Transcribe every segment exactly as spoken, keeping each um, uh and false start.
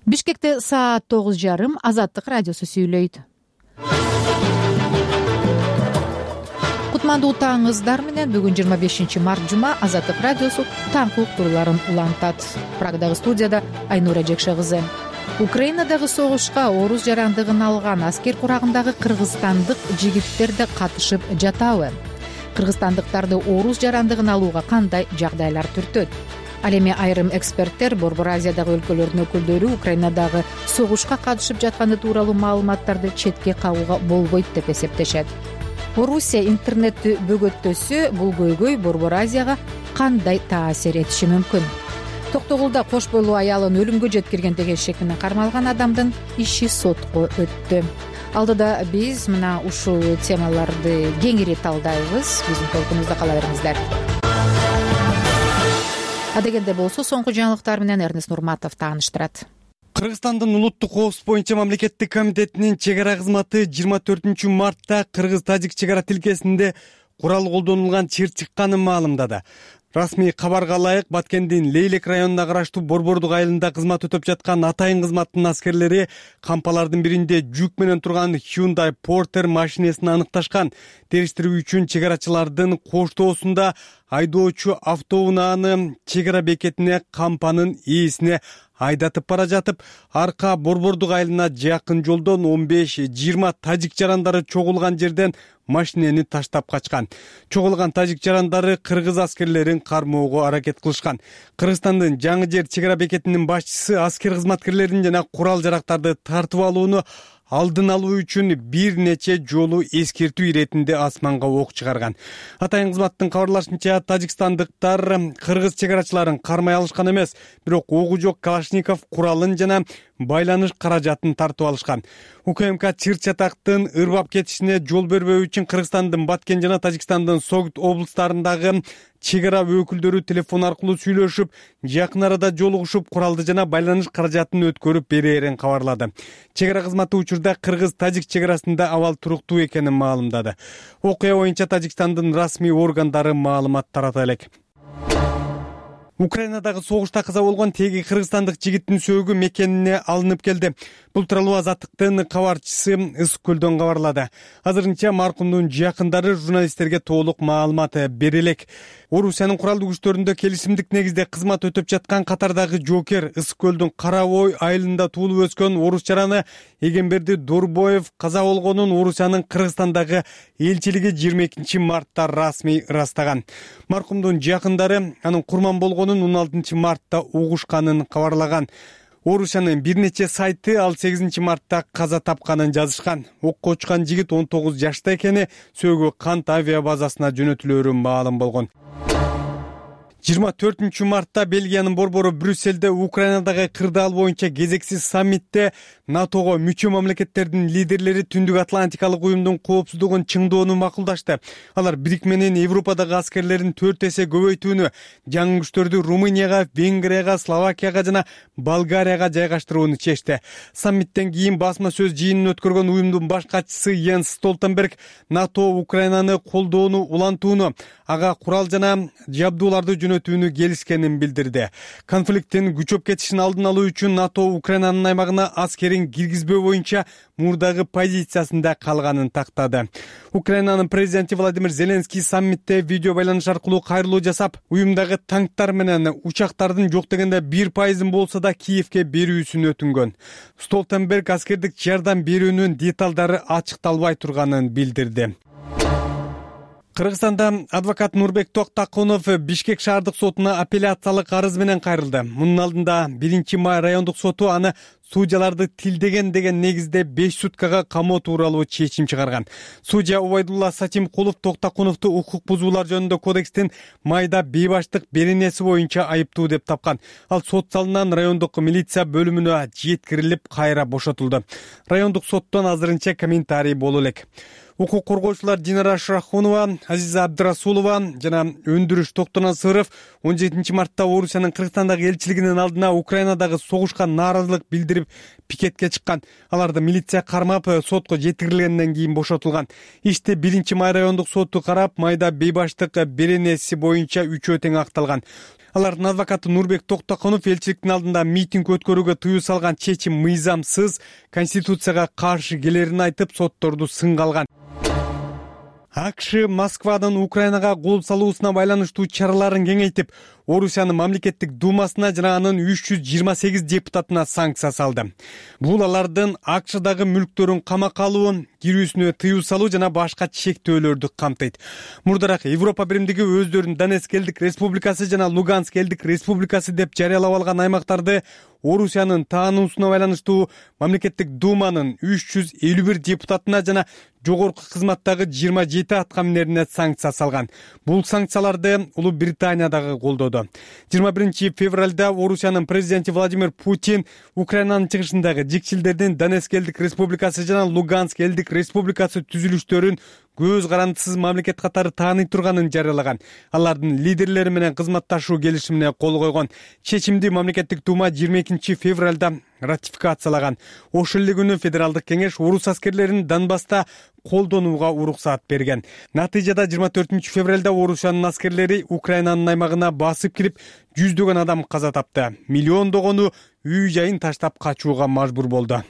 Бишкекте саат тогуз жарым. Азаттык радиосу сүйлөйт. Кутмандуу таңыңыздар менен бүгүн жыйырма бешинчи март жума Азаттык радиосу таңкы уктурууларын улантат. Прагдагы студияда Айнура Жекше кызы. Украинадагы согушка орус жарандыгын алган аскер курагындагы кыргызстандык жигиттер да катышып жатабы? Кыргызстандыктарды орус жарандыгын алууга кандай жагдайлар түртөт? Ал эми айрым эксперттер Борбор Азиядагы өлкөлөрдүн өкүлдөрү Украинадагы согушка катышып жатканы тууралуу маалыматтарды четке кагууга болбойт деп эсептешет. Орусия интернетти бөгөттөсө бул көйгөй Борбор Азияга кандай таасир этиши мүмкүн? Токтогулда кош бойлуу аялын өлүмгө жеткирген деген шек менен кармалган адамдын иши сотко өттү. Алдыда биз мына ушул темаларды кеңири талдайбыз. Биздин толкунубузда кала бериңиздер. Адегенде болсо соңку жаңылыктар менен Эрнест Нурматов тааныштырат. Кыргызстандын улуттук коопсуздук боюнча мамлекеттик комитетинин чек ара кызматы жыйырма төртүнчү мартта кыргыз-тажик чек ара тилкесинде курал колдонулган чыр чыкканын маалымдады. Расмий кабарга ылайык Баткендин Лейлек районуна караштуу Борбордук айылында кызмат өтөп жаткан атайын кызматтын аскерлери кампалардын биринде жүк менен турган Hyundai Porter машинесин аныкташкан. Териштирүү үчүн чек арачылардын коштоосунда айдоочу автоунааны чек ара бекетине кампанын ээсине айдатып бара жатып, арка Борбордук айылына жакын жолдон он беш жыйырма тажик жарандары чогулган жерден машинени таштап качкан. Чогулган тажик жарандары кыргыз аскерлерин кармоого аракет кылышкан. Кыргызстандын Жаңы жер чек ара бекетинин башчысы аскер кызматкерлерин жана курал жарактарды тартып алууну алдын алуу үчүн бир нече жолу эскертүү иретинде асманга ок чыгарган. Атайын кызматтын кабарлашынча, тажикстандыктар кыргыз чек арачыларын кармай алышкан эмес, бирок огу жок Калашников куралын жана байланыш каражатын тартып алышкан. УКМК чыр чатактын ырбап кетишине жол бербөө үчүн Кыргызстандын Баткен жана Тажикстандын Согут облустарындагы чек ара өкүлдөрү телефон аркылуу сүйлөшүп, жакын арада жолугушуп, куралды жана байланыш каражатын өткөрүп берээрин кабарлады. Чек ара кызматы учурда кыргыз-тажик чек арасында абал туруктуу экенин маалымдады. Окуя боюнча Тажикстандын расмий органдары маалымат тарата элек. Украинадагы согушта каза болгон теги кыргызстандык жигиттин сөөгү мекенине алынып келди. Бул тууралуу Азаттыктын кабарчысы Ысык Көлдөн кабарлады. Азырынча маркумдун жакындары журналисттерге толук маалымат бере элек. Орусиянын куралдуу күчтөрүндө келишимдик негизде кызмат өтөп жаткан катардагы жоокер Ысык Көлдүн Карабой айылында туулуп өскөн орус жараны Эгемберди Дорбоев каза болгонун Орусиянын Кыргызстандагы элчилиги жыйырма экинчи мартта расмий ырастаган. Маркумдун жакындары анын курман болгонун он алтынчы мартта угушканын кабарлаган. Орусиянын бир нече сайты ал сегизинчи мартта каза тапканын жазышкан. Окко учкан жигит он тогуз жашта экени, сөөгү Кант авиа базасына жөнөтүлөөрү маалым болгон. жыйырма төртүнчү мартта Бельгиянын борбору Брюссельде Украинадагы кырдаал боюнча кезексиз саммитте НАТОго мүчө мамлекеттердин лидерлери Түндүк Атлантикалык уюмдун коопсуздугун чыңдоону макулдашты. Алар бирикменин Европадагы аскерлерин төрт эсе көбөйтүүнү, жаңы күчтөрдү Румынияга, Венгрияга, Словакияга жана Болгарияга жайгаштырууну чечти. Саммиттен кийин басма сөз жыйынын өткөргөн уюмдун баш катчысы Йенс Столтенберг НАТО Украинаны колдоону улантууну, ага курал жана жабдууларды жөнөтүүнү келишкенин билдирди. Конфликттин күчөп кетишин алдын алуу үчүн НАТО Украинанын аймагына аскерин киргизбөө боюнча мурдагы позициясында калганын тактады. Украинанын президенти Владимир Зеленский саммитте видео байланыш аркылуу кайрылуу жасап, уюмдагы танктар менен учактардын жок дегенде бир пайызын болсо да Киевке берүүсүн өтүнгөн. Столтенберг аскердик жардам берүүнүн деталдары ачыкталбай турганын билдирди. Кыргызстанда адвокат Нурбек Токтакунов Бишкек шаардык сотуна апелляциялык арыз менен кайрылды. Мунун алдында биринчи май райондук соту аны судьяларды тилдеген деген негизде беш суткага камоо тууралуу чечим чыгарган. Судья Убайдулла Сатимкулов Токтакуновду укук бузуулар жөнүндө кодекстин майда бейбаштык беренеси боюнча айыптуу деп тапкан. Ал сот залынан райондук милиция бөлүмүнө жеткирилип кайра бошотулду. Райондук соттон азырынча комментарий боло элек. Укук коргоочулар Динара Шрахунова, Азиза Абдрасулова жана Өндүрүш Токтонасыров он жетинчи мартта Орусиянын Кыргызстандагы элчилигинин алдына Украинадагы согушка нааразылык билдирип пикетке чыккан. Аларды милиция кармап сотко жеткирилгенден кийин бошотулган. Ишти биринчи май райондук соту карап, майда бейбаштык беренеси боюнча үчөө тең акталган. Алардын адвокаты Нурбек Токтоконов элчиликтин алдында митинг өткөрүүгө тыюу салган чечим мыйзамсыз, конституцияга каршы келерин айтып, сотторду сынга алган. АКШ Москвадан Украинага кол салуусуна байланыштуу чараларын кеңейтип, Орусиянын мамлекеттик думасына жана анын үч жүз жыйырма сегиз депутатына санкция салды. Бул алардын АКШдагы мүлктөрүн камакка алуун, кирүүсүнө тыюу салуу жана башка чектөөлөрдү камтыйт. Мурдараак Европа биримдиги өздөрүн Донецк элдик республикасы жана Луганск элдик республикасы деп жарыялап алган аймактарды Орусиянын таануусуна байланыштуу мамлекеттик думанын үч жүз элүү бир депутатына жана жогорку кызматтагы жыйырма жети аткаминерине санкция салган. Бул санкцияларды Улуу Британия дагы колдоду. жыйырма биринчи февралда Орусиянын президенти Владимир Путин Украинанын чыгышындагы жикчилдердин Донецк элдик республикасы жана Луганск элдик республикасы түзүлүштөрүн көз карандысыз мамлекет катары тааный турганын жарыялаган. Алардын лидерлери менен кызматташуу келишимине кол койгон. Чечимди мамлекеттик дума жыйырма экинчи февралда ратификациялаган. Ошол эле күнү федералдык кеңеш орус аскерлерин Донбасста колдонууга уруксаат берген. Натыйжада жыйырма төртүнчү февралда Орусиянын аскерлери Украинанын аймагына басып кирип, жүздөгөн адам каза тапты. Миллиондогону үй жайын таштап качууга мажбур болду.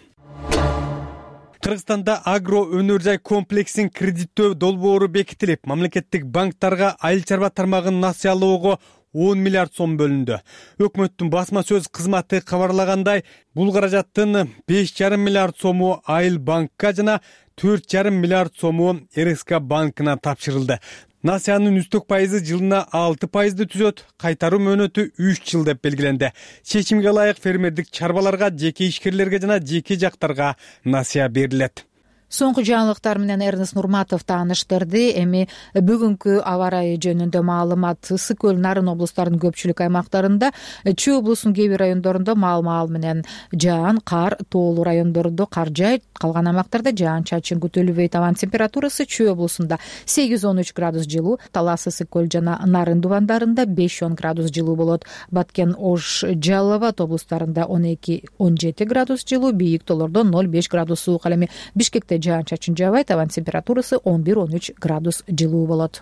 Кыргызстанда агро өнөр жай комплексин кредиттөө долбоору бекитилип, мамлекеттик банктарга айыл чарба тармагын насыялоого он миллиард сом бөлүндү. Өкмөттүн басма сөз кызматы кабарлагандай, бул каражаттын беш жарым миллиард сому айыл банкка жана төрт жарым миллиард сому эр эс ка банкына тапшырылды. Насыянын үстөк пайызы жылына алты пайызды түзөт, кайтаруу мөөнөтү үч жыл деп белгиленди. Чечимге ылайык фермердик чарбаларга, жеке ишкерлерге жана жеке жактарга насыя берилет. Соңку жаңылыктар менен Эрнест Нурматов тааныштырды. Эми бүгүнкү аба ырайы жөнүндө маалымат: Ысык көл, Нарын облустарынын көпчүлүк аймактарында, Чүй облусунун кээ бир райондорунда маал-маал менен жаан, кар, тоолуу райондордо кар жаайт, калган аймактарда жаан-чачын күтүлбөйт. Абанын температурасы Чүй облусунда сегиз он үч градус жылуу, Талас, Ысык көл жана Нарын дубандарында беш он градус жылуу болот. Баткен, Ош, Жалал Абад облустарында он эки он жети градус жылуу, бийик тоолордо ноль беш градус суук. Ал эми Бишкекте жаан-чачын жаабайт, абанын температурасы он бир он үч градус жылуу болот.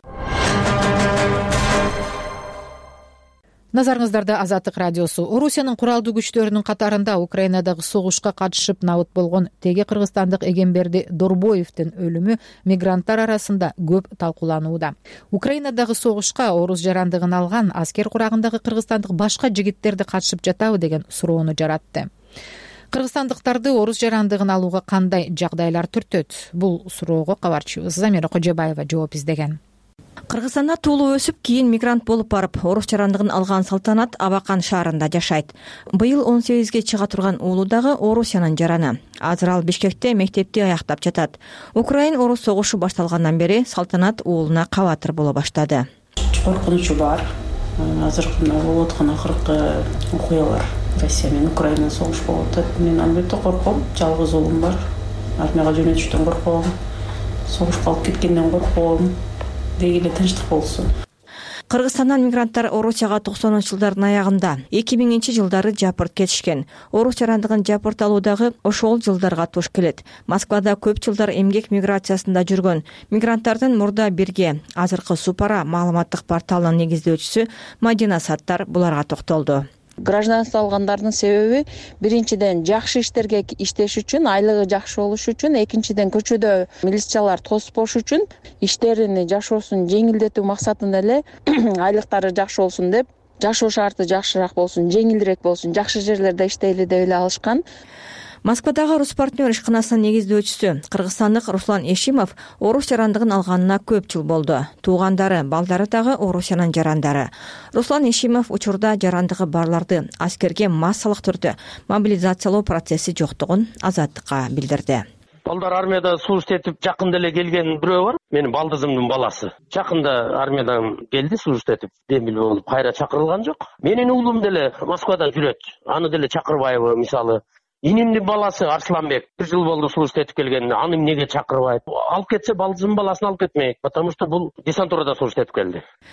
Назарыңыздарда Азаттык радиосу. Орусиянын куралдуу күчтөрүнүн катарында Украинадагы согушка катышып набыт болгон теги кыргызстандык Эгемберди Дорбоевдин өлүмү мигранттар арасында көп талкууланууда. Украинадагы согушка орус жарандыгын алган аскер курагындагы кыргызстандык башка жигиттерди катышып жатабы деген суроону жаратты. Кыргызстандыктарды орус жарандыгын алууга кандай жагдайлар түртөт? Бул суроого кабарчыбыз Замира Кожобаева жооп издеген. Кыргызстанда туулуп өсүп, кийин мигрант болуп барып, орус жарандыгын алган Салтанат Абакан шаарында жашайт. Быйыл он сегизге чыга турган уулу дагы Орусиянын жараны. Азыр ал Бишкекте мектепти аяктап жатат. Украин-орус согушу башталгандан бери Салтанат уулуна кабатыр боло баштады. Коркунучу бар. Азыркы болуп аткан акыркы окуялар Россия менен Украина согуш болуп атат. Мен албетте корком. Жалгыз уулум бар. Армияга жөнөтүштөн корком. Согушка алып кеткенден корком. Дегеле тынчтык болсун. Кыргызстандан мигранттар Орусияга токсонунчу жылдардын аягында, эки миңинчи жылдары жапырт кетишкен. Орус жарандыгын жапырт алуудагы ошол жылдарга туш келет. Москвада көп жылдар эмгек миграциясында жүргөн мигранттардын Мурда бирге азыркы Супара маалыматтык порталынын негиздөөчүсү Мадина Саттар буларга токтолду. Гражданство алгандардын себеби биринчиден жакшы иштерге иштеш үчүн, айлыгы жакшы болуш үчүн, экинчиден көчөдө милициялар тоспош үчүн, иштерин жашоосун жеңилдетүү максатында эле айлыктары жакшы болсун деп, жашоо шарты жакшыраак болсун, жеңилирээк болсун, жакшы жерлерде иштейли деп эле алышкан. Москвадагы Рус партнер ишканасынын негиздөөчүсү кыргызстандык Руслан Эшимов орус жарандыгын алганына көп жыл болду. Туугандары, балдары дагы Орусиянын жарандары. Руслан Эшимов учурда жарандыгы барларды аскерге массалык түрдө мобилизациялоо процесси жоктугун Азаттыкка билдирди. Балдар армияда служба этип жакында эле келген бирөө бар. Менин балдызымдын баласы. Жакында армиядан келди, служба этип демил болуп, кайра чакырылган жок. Менин уулум деле Москвадан жүрөт. Аны деле чакырбайбы, мисалы. Инимдин баласы Арсланбек бир жыл болду служба этип келгенине, аны эмнеге чакырбайт? Алып кетсе балдызымдын баласын алып кетмейт, потому что бул десантурада служба этип келди.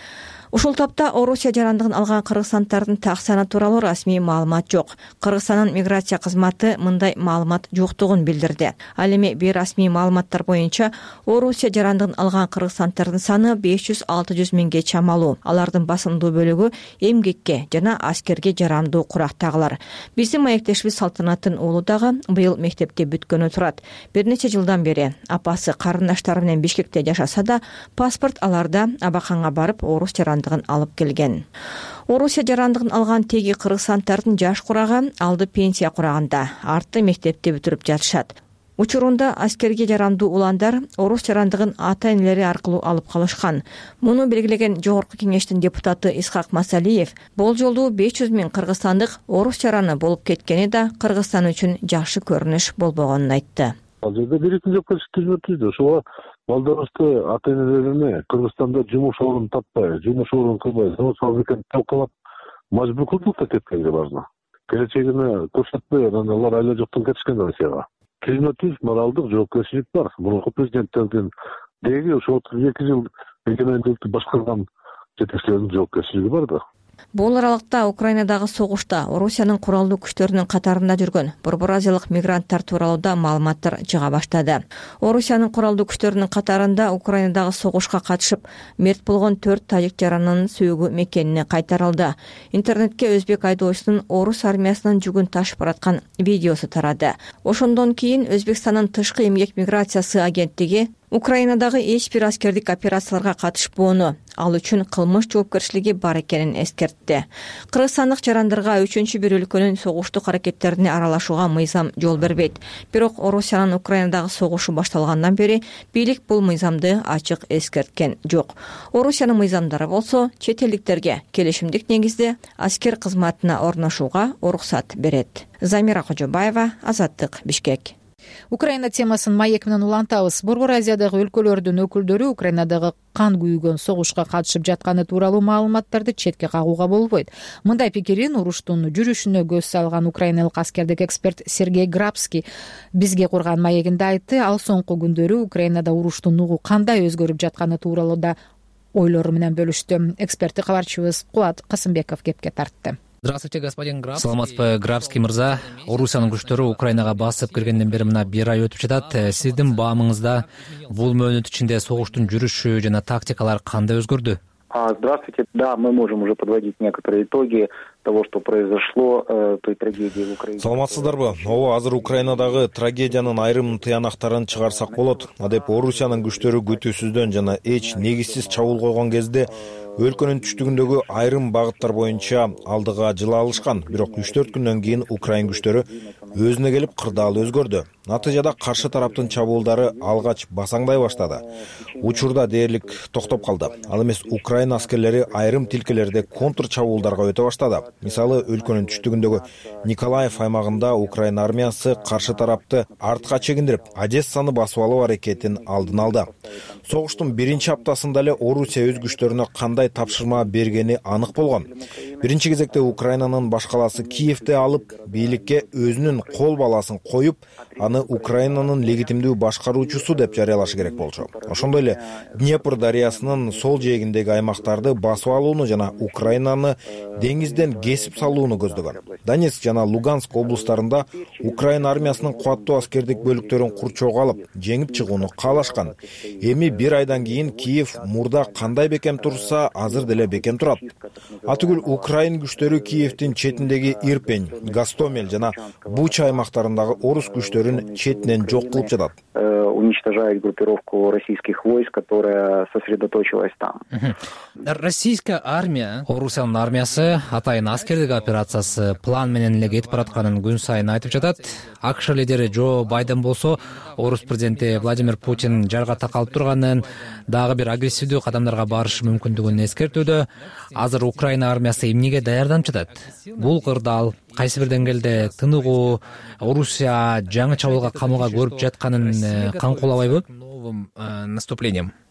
Ушул тапта Орусия жарандыгын алган кыргызстандардын так саны тууралуу расмий маалымат жок. Кыргызстандын миграция кызматы мындай маалымат жоктугун билдирди. Ал эми бейрасмий маалыматтар боюнча Орусия жарандыгын алган кыргызстандардын саны беш жүз алты жүз миңге чамалуу. Алардын басымдуу бөлүгү эмгекке жана аскерге жарамдуу курактагылар. Биздин маектешибиз Салтанаттын уулу дагы быйыл мектепте бүткөнү турат. Бир нече жылдан бери апасы карындаштары менен Бишкекте жашаса да, паспорт аларда абаканга барып орус жарандыгын алып келген. Орусия жарандыгын алган теги кыргызстандардын жаш курагы алды пенсия курагында, арты мектепти бүтүрүп жатышат. Учурунда аскерге жарамдуу уландар орус жарандыгын ата-энелери аркылуу алып калышкан. Муну белгилеген Жогорку кеңештин депутаты Исхак Масалиев бул жолду беш жүз миң кыргызстандык орус жараны болуп кеткени да Кыргызстан үчүн жакшы көрүнүш болбогонун айтты. Ал жерде бирикин жок түзмө түздү. Ошого балдарыбызды ата-энелерине Кыргызстанда жумуш орун таппай, жумуш орун кылбай, завод фабриканы талкалап мажбур кылдык да кеткенге баарына. Келечегине көрсөтпөй, анан алар айла жоктон кетишкен Россияга. Түзмө түз моралдык жоопкерчилик бар. Мурунку президенттердин деги ошо отуз эки жыл эгемендикти башкарган жетекчилердин жоопкерчилиги бар да. Бул аралыкта Украинадагы согушта Орусиянын куралдуу күчтөрүнүн катарында жүргөн Борбор Азиялык мигранттар тууралуу да маалыматтар чыга баштады. Орусиянын куралдуу күчтөрүнүн катарында Украинадагы согушка катышып мерт болгон төрт тажик жаранынын сөөгү мекенине кайтарылды. Интернетке өзбек айдоочусунун орус армиясынын жүгүн ташып бараткан видеосу тарады. Ошондон кийин Өзбекстандын тышкы эмгек миграциясы агенттиги Украинадагы эч бир аскердик операцияларга катышпоону, ал үчүн кылмыш жоопкерчилиги бар экенин эскертти. Кыргызстандык жарандарга үчүнчү бир өлкөнүн согуштук аракеттерине аралашууга мыйзам жол бербейт. Бирок Орусиянын Украинадагы согушу башталгандан бери бийлик бул мыйзамды ачык эскерткен жок. Орусиянын мыйзамдары болсо чет элдиктерге келишимдик негизде аскер кызматына орношууга уруксат берет. Замира Кожобаева, Азаттык, Бишкек. Украина темасын маек менен улантабыз. Борбор Азиядагы өлкөлөрдүн өкүлдөрү Украинадагы кан күйгөн согушка катышып жатканы тууралуу маалыматтарды четке кагууга болбойт. Мындай пикирин уруштун жүрүшүнө көз салган украиналык аскердик эксперт Сергей Грабский бизге курган маегинде айтты. Ал соңку күндөрү Украинада уруштун нугу кандай өзгөрүп жатканы тууралуу да ойлору менен бөлүштү. Экспертти кабарчыбыз Кубат Касымбеков кепке тартты. Здравствуйте, господин Грабский. Саламатсызбы, Грабский мырза. Орусиянын күчтөрү Украинага басып киргенден бери мына бир ай өтүп жатат. Сиздин баамыңызда бул мөөнөт ичинде согуштун жүрүшү жана тактикалар кандай өзгөрдү? Здравствуйте. Да, мы можем уже подводить некоторые итоги того, что произошло, той трагедии в Украине. Саламатсыздарбы? Ооба, азыр Украинадагы трагедиянын айрым тыянактарын чыгарсак болот. Адеп Орусиянын күчтөрү күтүүсүздөн жана эч негизсиз чабуул койгон кезде өлкөнүн түштүгүндөгү айрым багыттар боюнча алдыга жыла алышкан. Бирок үч төрт күндөн кийин Украин күчтөрү өзүнө келип кырдаал өзгөрдү. Натыйжада каршы тараптын чабуулдары алгач басаңдай баштады. Учурда дээрлик токтоп калды. Ал эмес Украин аскерлери айрым тилкелерде контр чабуулдарга өтө баштады. Мисалы, өлкөнүн түштүгүндөгү Николаев аймагында Украин армиясы каршы тарапты артка чегиндирип, Одессаны басып алуу аракетин алдын алды. Согуштун биринчи аптасында эле Орусия өз күчтөрүнө кандай тапшырма бергени анык болгон. Биринчи кезекте Украинанын баш калаасы Киевди алып, бийликке өзүнүн кол баласын коюп, аны Украинанын легитимдүү башкаруучусу деп жарыялашы керек болчу. Ошондой эле Днепр дарыясынын сол жээгиндеги аймактарды басып алууну жана Украинаны деңизден кесип салууну көздөгөн. Донецк жана Луганск облустарында Украин армиясынын кубаттуу аскердик бөлүктөрүн курчоого алып, жеңип чыгууну каалашкан. Эми бир айдан кийин Киев мурда кандай бекем турса, азыр деле бекем турат. Атүгүл Украин күчтөрү Киевдин четиндеги Ирпень, Гастомель жана Буча аймактарындагы орус күчтөрүн четинен жок кылып жатат. Уничтожает группировку российских войск, которая сосредоточилась там. Российская армия, Орусиянын армиясы атайын аскердик операциясы план менен эле кетип баратканын күн сайын айтып жатат. АКШ лидери Джо Байден болсо, орус президенти Владимир Путин жарга такалып турганын, дагы бир агрессивдүү кадамдарга барышы мүмкүндүгүн эскертүүдө. Азыр Украина армиясы эмнеге даярданып жатат? Бул кырдаал кайсы бир деңгээлде тыныгуу, Орусия жаңы чабуулга камылга көрүп жатканын камкуулабайбы? Новым наступлением.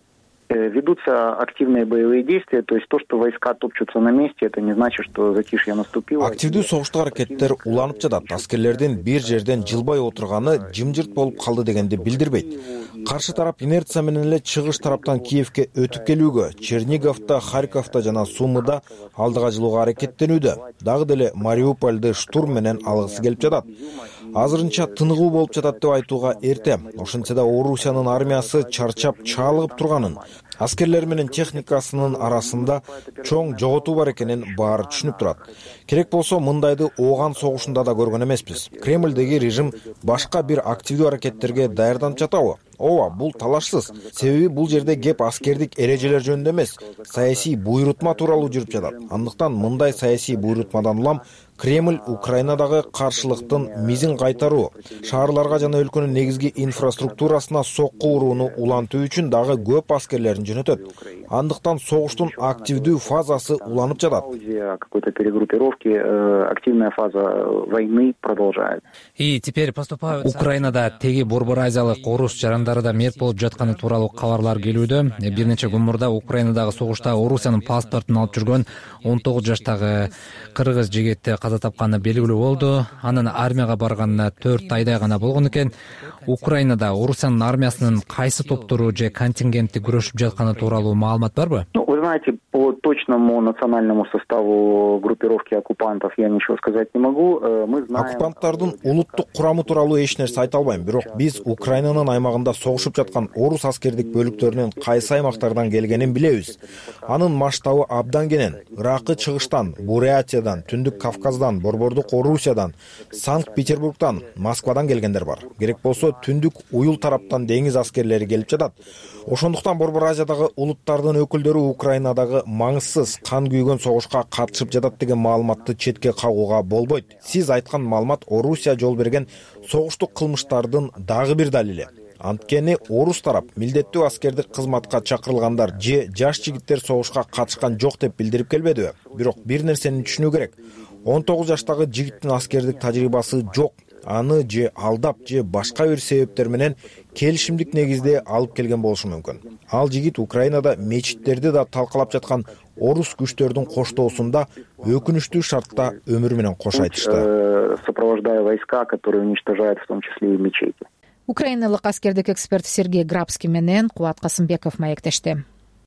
Ведутся активные боевые действия, то есть то, что войска топчутся на месте, это не значит, что затишье наступило. Активдүү согуштук аракеттер уланып жатат. Аскерлердин бир жерден жылбай отурганы жымжырт болуп калды дегенди билдирбейт. Каршы тарап инерция менен эле чыгыш тараптан Киевке өтүп келүүгө, Черниговдо, Харьковдо жана Сумыда алдыга жылууга аракеттенүүдө. Дагы деле Мариупольду штурм менен алгысы келип жатат. Азырынча тыныгуу болуп жатат деп айтууга эрте. Ошентсе да Орусиянын армиясы чарчап чалыгып турганын, аскерлер менен техникасынын арасында чоң жоготуу бар экенин баары түшүнүп турат. Керек болсо мындайды ооган согушунда да көргөн эмеспиз. Кремлдеги режим башка бир активдүү аракеттерге даярданып жатабы? Ооба, бул талашсыз. Себеби бул жерде кеп аскердик эрежелер жөнүндө эмес, саясий буйрутма тууралуу жүрүп жатат. Андыктан мындай саясий буйрутмадан улам Кремль Украинадагы каршылыктын мизин кайтаруу, шаарларга жана өлкөнүн негизги инфраструктурасына сокку урууну улантуу үчүн дагы көп аскерлерин жөнөтөт. Андыктан согуштун активдүү фазасы уланып жатат. Какой-то перегруппировки, активная фаза войны продолжает. И теперь поступают. Украинада теги Борбор Азиялык орус жарандары да мерт болуп жатканы тууралуу кабарлар келүүдө. Бир нече күн мурда Украинадагы согушта Орусиянын паспортун алып жүргөн он тогуз жаштагы кыргыз жигити каза тапканы белгилүү болду. Анын армияга барганына төрт айдай гана болгон экен. Украинада Орусиянын армиясынын кайсы топтору же контингенти күрөшүп жатканы тууралуу маалымат барбы? Ну, вы знаете, по точному национальному составу группировки оккупантов я ничего сказать не могу. Мы знаем... Оккупанттардын улуттук курамы тууралуу эч нерсе айта албайм. Бирок биз Украинанын аймагында согушуп жаткан орус аскердик бөлүктөрүнүн кайсы аймактардан келгенин билебиз. Анын масштабы абдан кенен. Ыракы чыгыштан, Бурятиядан, Түндүк Кавказдан, Борбордук Орусиядан, Санкт-Петербургдан, Москвадан келгендер бар. Керек болсо Түндүк Уюл тараптан деңиз аскерлери келип жатат. Ошондуктан Борбор Азиядагы улуттардын өкүлдөрү Украинадагы маңызсыз кан күйгөн согушка катышып жатат деген маалыматты четке кагууга болбойт. Сиз айткан маалымат Орусия жол берген согуштук кылмыштардын дагы бир далили. Анткени орус тарап милдеттүү аскердик кызматка чакырылгандар же жаш жигиттер согушка катышкан жок деп билдирип келбедиби? Бирок бир нерсени түшүнүү керек. он тогуз жаштагы жигиттин аскердик тажрыйбасы жок. Аны же алдап же башка бир себептер менен келишимдик негизде алып келген болушу мүмкүн. Ал жигит Украинада мечиттерди да талкалап жаткан орус күчтөрдүн коштоосунда өкүнүчтүү шартта өмүр менен кош айтышты. Сопровождая войска, которые уничтожают в том числе и мечети. Украиналык аскердик эксперт Сергей Грабский менен Кубат Касымбеков маектешти.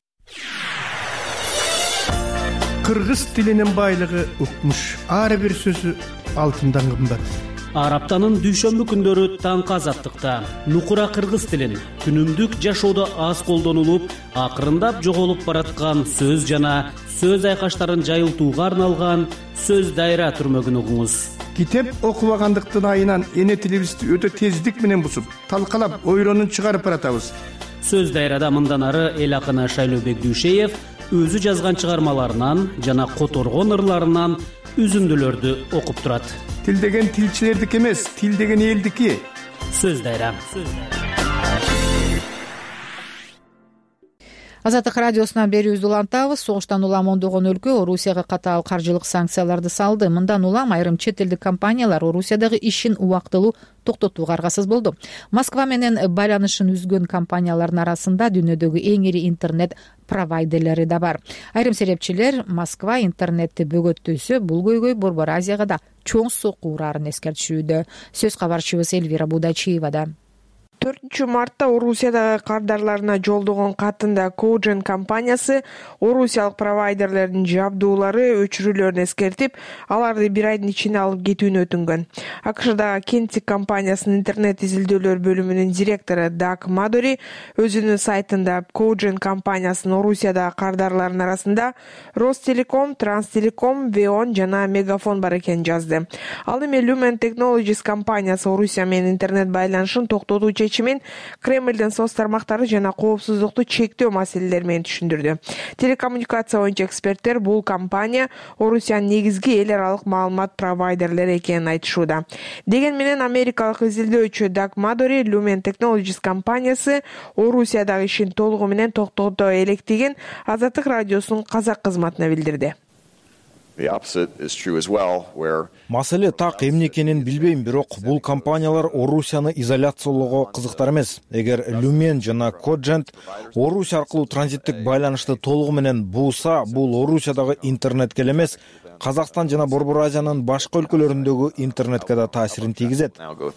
Кыргыз тилинин байлыгы укмуш. Ар бир сөзү алтындан кымбат. Ар аптанын дүйшөмбү күндөрү таңкы азаттыкта нукура кыргыз тилин күнүмдүк жашоодо аз колдонулуп, акырындап жоголуп бараткан сөз жана сөз айкаштарын жайылтууга арналган сөз дайра түрмөгүн угуңуз. Китеп окубагандыктын айынан эне тилибизди өтө тездик менен бусуп, талкалап, ойронун чыгарып баратабыз. Сөз дайрада мындан ары эл акыны Шайлообек Дүйшеев өзү жазган чыгармаларынан жана которгон ырларынан үзүндүлөрдү окуп турат. Тил деген тилчилердики эмес, тил деген элдики. Сөз дайра. Азаттык радиосунан берүүбүздү улантабыз. Согуштан улам ондогон өлкө Орусияга катаал каржылык санкцияларды салды. Мындан улам айрым чет элдик компаниялар Орусиядагы ишин убактылуу токтотууга аргасыз болду. Москва менен байланышын үзгөн компаниялардын арасында дүйнөдөгү эң ири интернет провайдерлери да бар. Айрым серепчилер Москва интернетти бөгөттөйсө, бул көйгөй Борбор Азияга да чоң сокку урарын эскертишүүдө. Сөз кабарчыбыз Эльвира Будачиева. төртүнчү мартта Орусиядагы кардарларына жолдогон катында Коужен компаниясы орусиялык провайдерлердин жабдуулары өчүрүүлөрүн эскертип, аларды бир айдын ичинде алып кетүүнү өтүнгөн. АКШдагы Кентик компаниясынын интернет изилдөөлөр бөлүмүнүн директору Даг Мадори өзүнүн сайтында Коужен компаниясынын Орусиядагы кардарларынын арасында Ростелеком, Транстелеком, Веон жана Мегафон бар экенин жазды. Ал эми Lumen Technologies компаниясы Орусия менен интернет байланышын токтотуу чечимин Кремлдин соц тармактары жана коопсуздукту чектөө маселелери менен түшүндүрдү. Телекоммуникация боюнча эксперттер бул компания Орусиянын негизги эл аралык маалымат провайдерлери экенин айтышууда. Деген менен америкалык изилдөөчү Даг Мадори Lumen Technologies компаниясы Орусиядагы ишин толугу менен токтото электигин Азаттык радиосунун казак кызматына билдирди. Маселе так эмне экенин билбейм, бирок бул компаниялар Орусияны изоляциялоого кызыктар эмес. Эгер Люмен жана Коджент Орусия аркылуу транзиттик байланышты толугу менен буузса, бул Орусиядагы интернетке эле эмес, Казакстан жана Борбор Азиянын башка өлкөлөрүндөгү интернетке да таасирин тийгизет,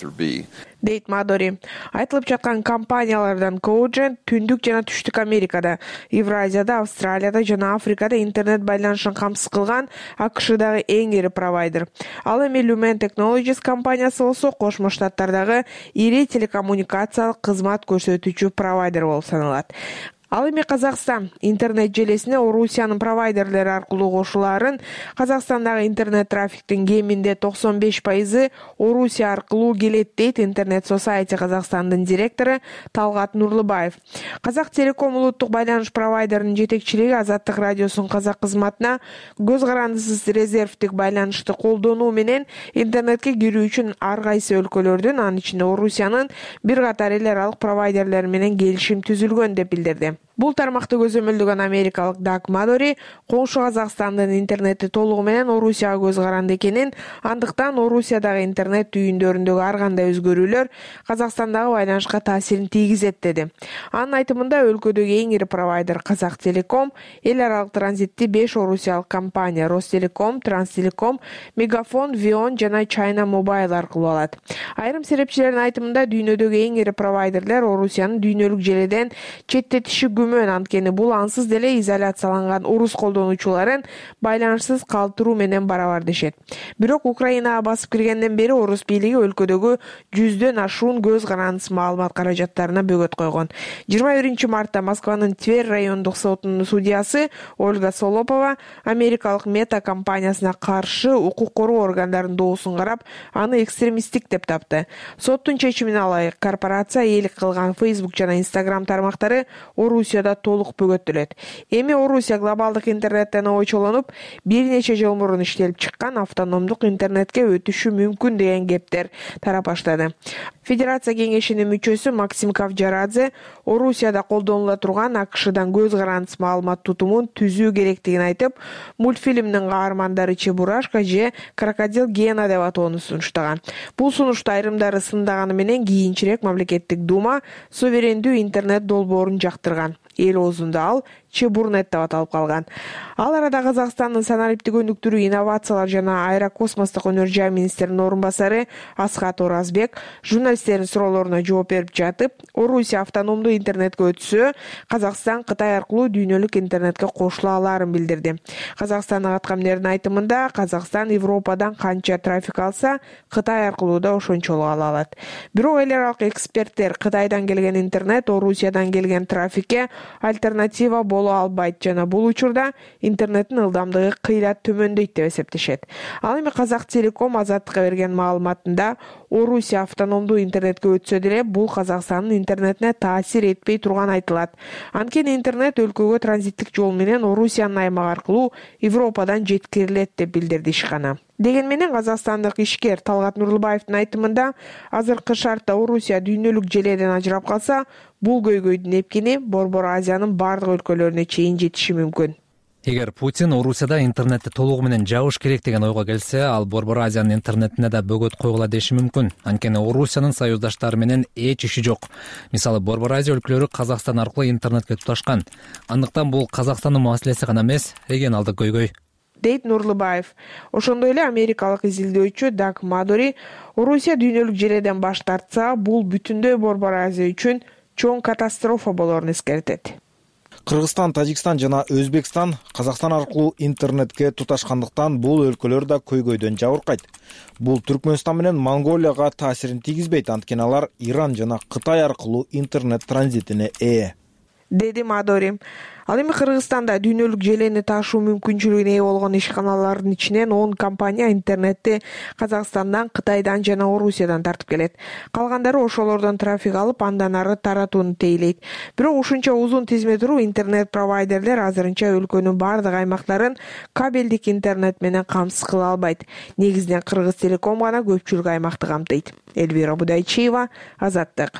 дейт Мадори. Айтылып жаткан компаниялардан Коджент Түндүк жана Түштүк Америкада, Евразияда, Австралияда жана Африкада интернет байланышын камсыз кылган АКШдагы эң ири провайдер. Ал эми Lumen Technologies компаниясы болсо Кошмо Штаттардагы ири телекоммуникациялык кызмат көрсөтүүчү провайдер болуп саналат. Ал эми Казакстан интернет желесине Орусиянын провайдерлери аркылуу кошулаарын, Казакстандагы интернет трафиктин кеминде токсон беш пайызы Орусия аркылуу келет, дейт Интернет Society Казакстандын директору Талгат Нурлубаев. Казак Телеком улуттук байланыш провайдеринин жетекчилиги Азаттык радиосунун казак кызматына көз карандысыз резервдик байланышты колдонуу менен интернетке кирүү үчүн ар кайсы өлкөлөрдүн, анын ичинде Орусиянын бир катар эл аралык провайдерлери менен келишим түзүлгөн деп билдирди. Бул тармакты көзөмөлдөгөн америкалык Даг Мадори коңшу Казакстандын интернети толугу менен Орусияга көз каранды экенин, андыктан Орусиядагы интернет түйүндөрүндөгү ар кандай өзгөрүүлөр Казакстандагы байланышка таасирин тийгизет, деди. Анын айтымында өлкөдөгү эң ири провайдер Казак Телеком эл аралык транзитти беш орусиялык компания Ростелеком, Транстелеком, Мегафон, Вион жана China Mobile аркылуу алат. Айрым серепчилердин айтымында дүйнөдөгү эң ири провайдерлер Орусиянын дүйнөлүк желеден четтетиши күмөн, анткени бул ансыз деле изоляцияланган орус колдонуучуларын байланышсыз калтыруу менен барабар дешет. Бирок Украинага басып киргенден бери орус бийлиги өлкөдөгү жүздөн ашуун көз карандысыз маалымат каражаттарына бөгөт койгон. жыйырма биринчи мартта Москванын Тверь райондук сотунун судьясы Ольга Солопова америкалык Мета компаниясына каршы укук коргоо органдарынын доосун карап, аны экстремисттик деп тапты. Соттун чечимине ылайык корпорация ээлик кылган Facebook жана Instagram тармактары Орусияда толук бөгөттөлөт. Эми Орусия глобалдык интернеттен ойчолонуп, бир нече жыл мурун иштелип чыккан автономдук интернетке өтүшү мүмкүн деген кептер тара баштады. Федерация кеңешинин мүчөсү Максим Кавджарадзе Орусияда колдонула турган АКШдан көз карандысыз маалымат тутумун түзүү керектигин айтып, мультфильмдин каармандары Чебурашка же Крокодил Гена деп атоону сунуштаган. Бул сунушту айрымдары сындаганы менен кийинчерээк мамлекеттик дума суверендүү интернет долбоорун жактырган. Эл оозунда ал Чебурнет деп аталып калган. Ал арада Казакстандын санариптик өнүктүрүү, инновациялар жана аэрокосмостук өнөр жай министринин орун басары Асхат Оразбек журналисттердин суроолоруна жооп берип жатып, Орусия автономдуу интернетке өтсө, Казакстан Кытай аркылуу дүйнөлүк интернетке кошула аларын билдирди. Казакстандын аткаминердин айтымында, Казакстан Европадан канча трафик алса, Кытай аркылуу да ошончолук ала алат. Бирок эл аралык эксперттер Кытайдан келген интернет Орусиядан келген трафикке альтернатива боло албайт жана бул учурда интернеттин ылдамдыгы кыйла төмөндөйт деп эсептешет. Ал эми Казак Телеком Азаттыкка берген маалыматында Орусия автономдуу интернетке өтсө деле бул Казакстандын интернетине таасир этпей турганы айтылат. Анткени интернет өлкөгө транзиттик жол менен Орусиянын аймагы аркылуу Европадан жеткирилет деп билдирди ишкана. Деген менен Казакстандык ишкер Талгат Нурлубаевдин айтымында, азыркы шартта Орусия дүйнөлүк желеден ажырап калса, бул көйгөйдүн эпкини Борбор Азиянын бардык өлкөлөрүнө чейин жетиши мүмкүн. Эгер Путин Орусияда интернетти толугу менен жабыш керек деген ойго келсе, ал Борбор Азиянын интернетине да бөгөт койгула деши мүмкүн. Анткени Орусиянын союздаштары менен эч иши жок. Мисалы, Борбор Азия өлкөлөрү Казакстан аркылуу интернетке туташкан. Андыктан бул Казакстандын маселеси гана эмес, регионалдык көйгөй, дейт Нурлубаев. Ошондой эле америкалык изилдөөчү Даг Мадори Орусия дүйнөлүк желеден баш тартса, бул бүтүндөй Борбор Азия үчүн чоң катастрофа болорун эскертет. Кыргызстан, Тажикстан жана Өзбекстан Казакстан аркылуу интернетке туташкандыктан бул өлкөлөр да көйгөйдөн жабыркайт. Бул Түркмөнстан менен Монголияга таасирин тийгизбейт, анткени алар Иран жана Кытай аркылуу интернет транзитине ээ, деди Мадори. Ал эми Кыргызстанда дүйнөлүк желени ташуу мүмкүнчүлүгүнө ээ болгон ишканалардын ичинен он компания интернетти Казакстандан, Кытайдан жана Орусиядан тартып келет. Калгандары ошолордон трафик алып, андан ары таратууну тейлейт. Бирок ушунча узун тизме туруу интернет провайдерлер азырынча өлкөнүн бардык аймактарын кабелдик интернет менен камсыз кыла албайт. Негизинен Кыргыз Телеком гана көпчүлүк аймакты камтыйт. Элвира Будайчиева, Азаттык.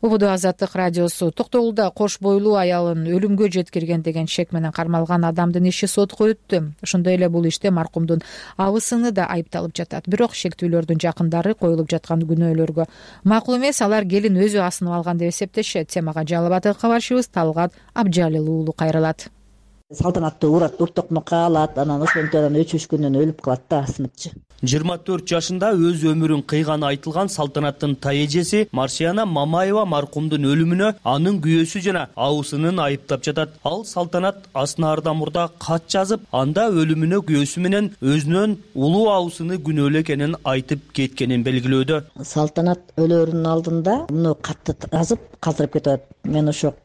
убуду Азаттык радиосу. Токтогулда кош бойлуу аялын өлүмгө жеткирген деген шек менен кармалган адамдын иши сотко өттү. Ошондой эле бул иште маркумдун абысыны да айыпталып жатат. Бирок шектүүлөрдүн жакындары коюлуп жаткан күнөөлөргө макул эмес, алар келин өзү асынып алган деп эсептешет. Темага жалпы кабарчыбыз Талгат Абжалил уулу кайрылат. Салтанатты урат, ур токмокко алат, анан ошентип өчүшкөндөн өлүп калат да асынычы. жыйырма төрт жашында өз өмүрүн кыйганы айтылган Салтанаттын тайэжеси Марсияна Мамаева маркумдун өлүмүнө анын күйөөсү жана абысынын айыптап жатат. Ал Салтанат асынаардан мурда кат жазып, анда өлүмүнө күйөөсү менен өзүнөн улуу абысыны күнөөлүү экенин айтып кеткенин белгилөөдө. Салтанат өлөрүнүн алдында муну катты жазып калтырып кетип атат. Мен ошо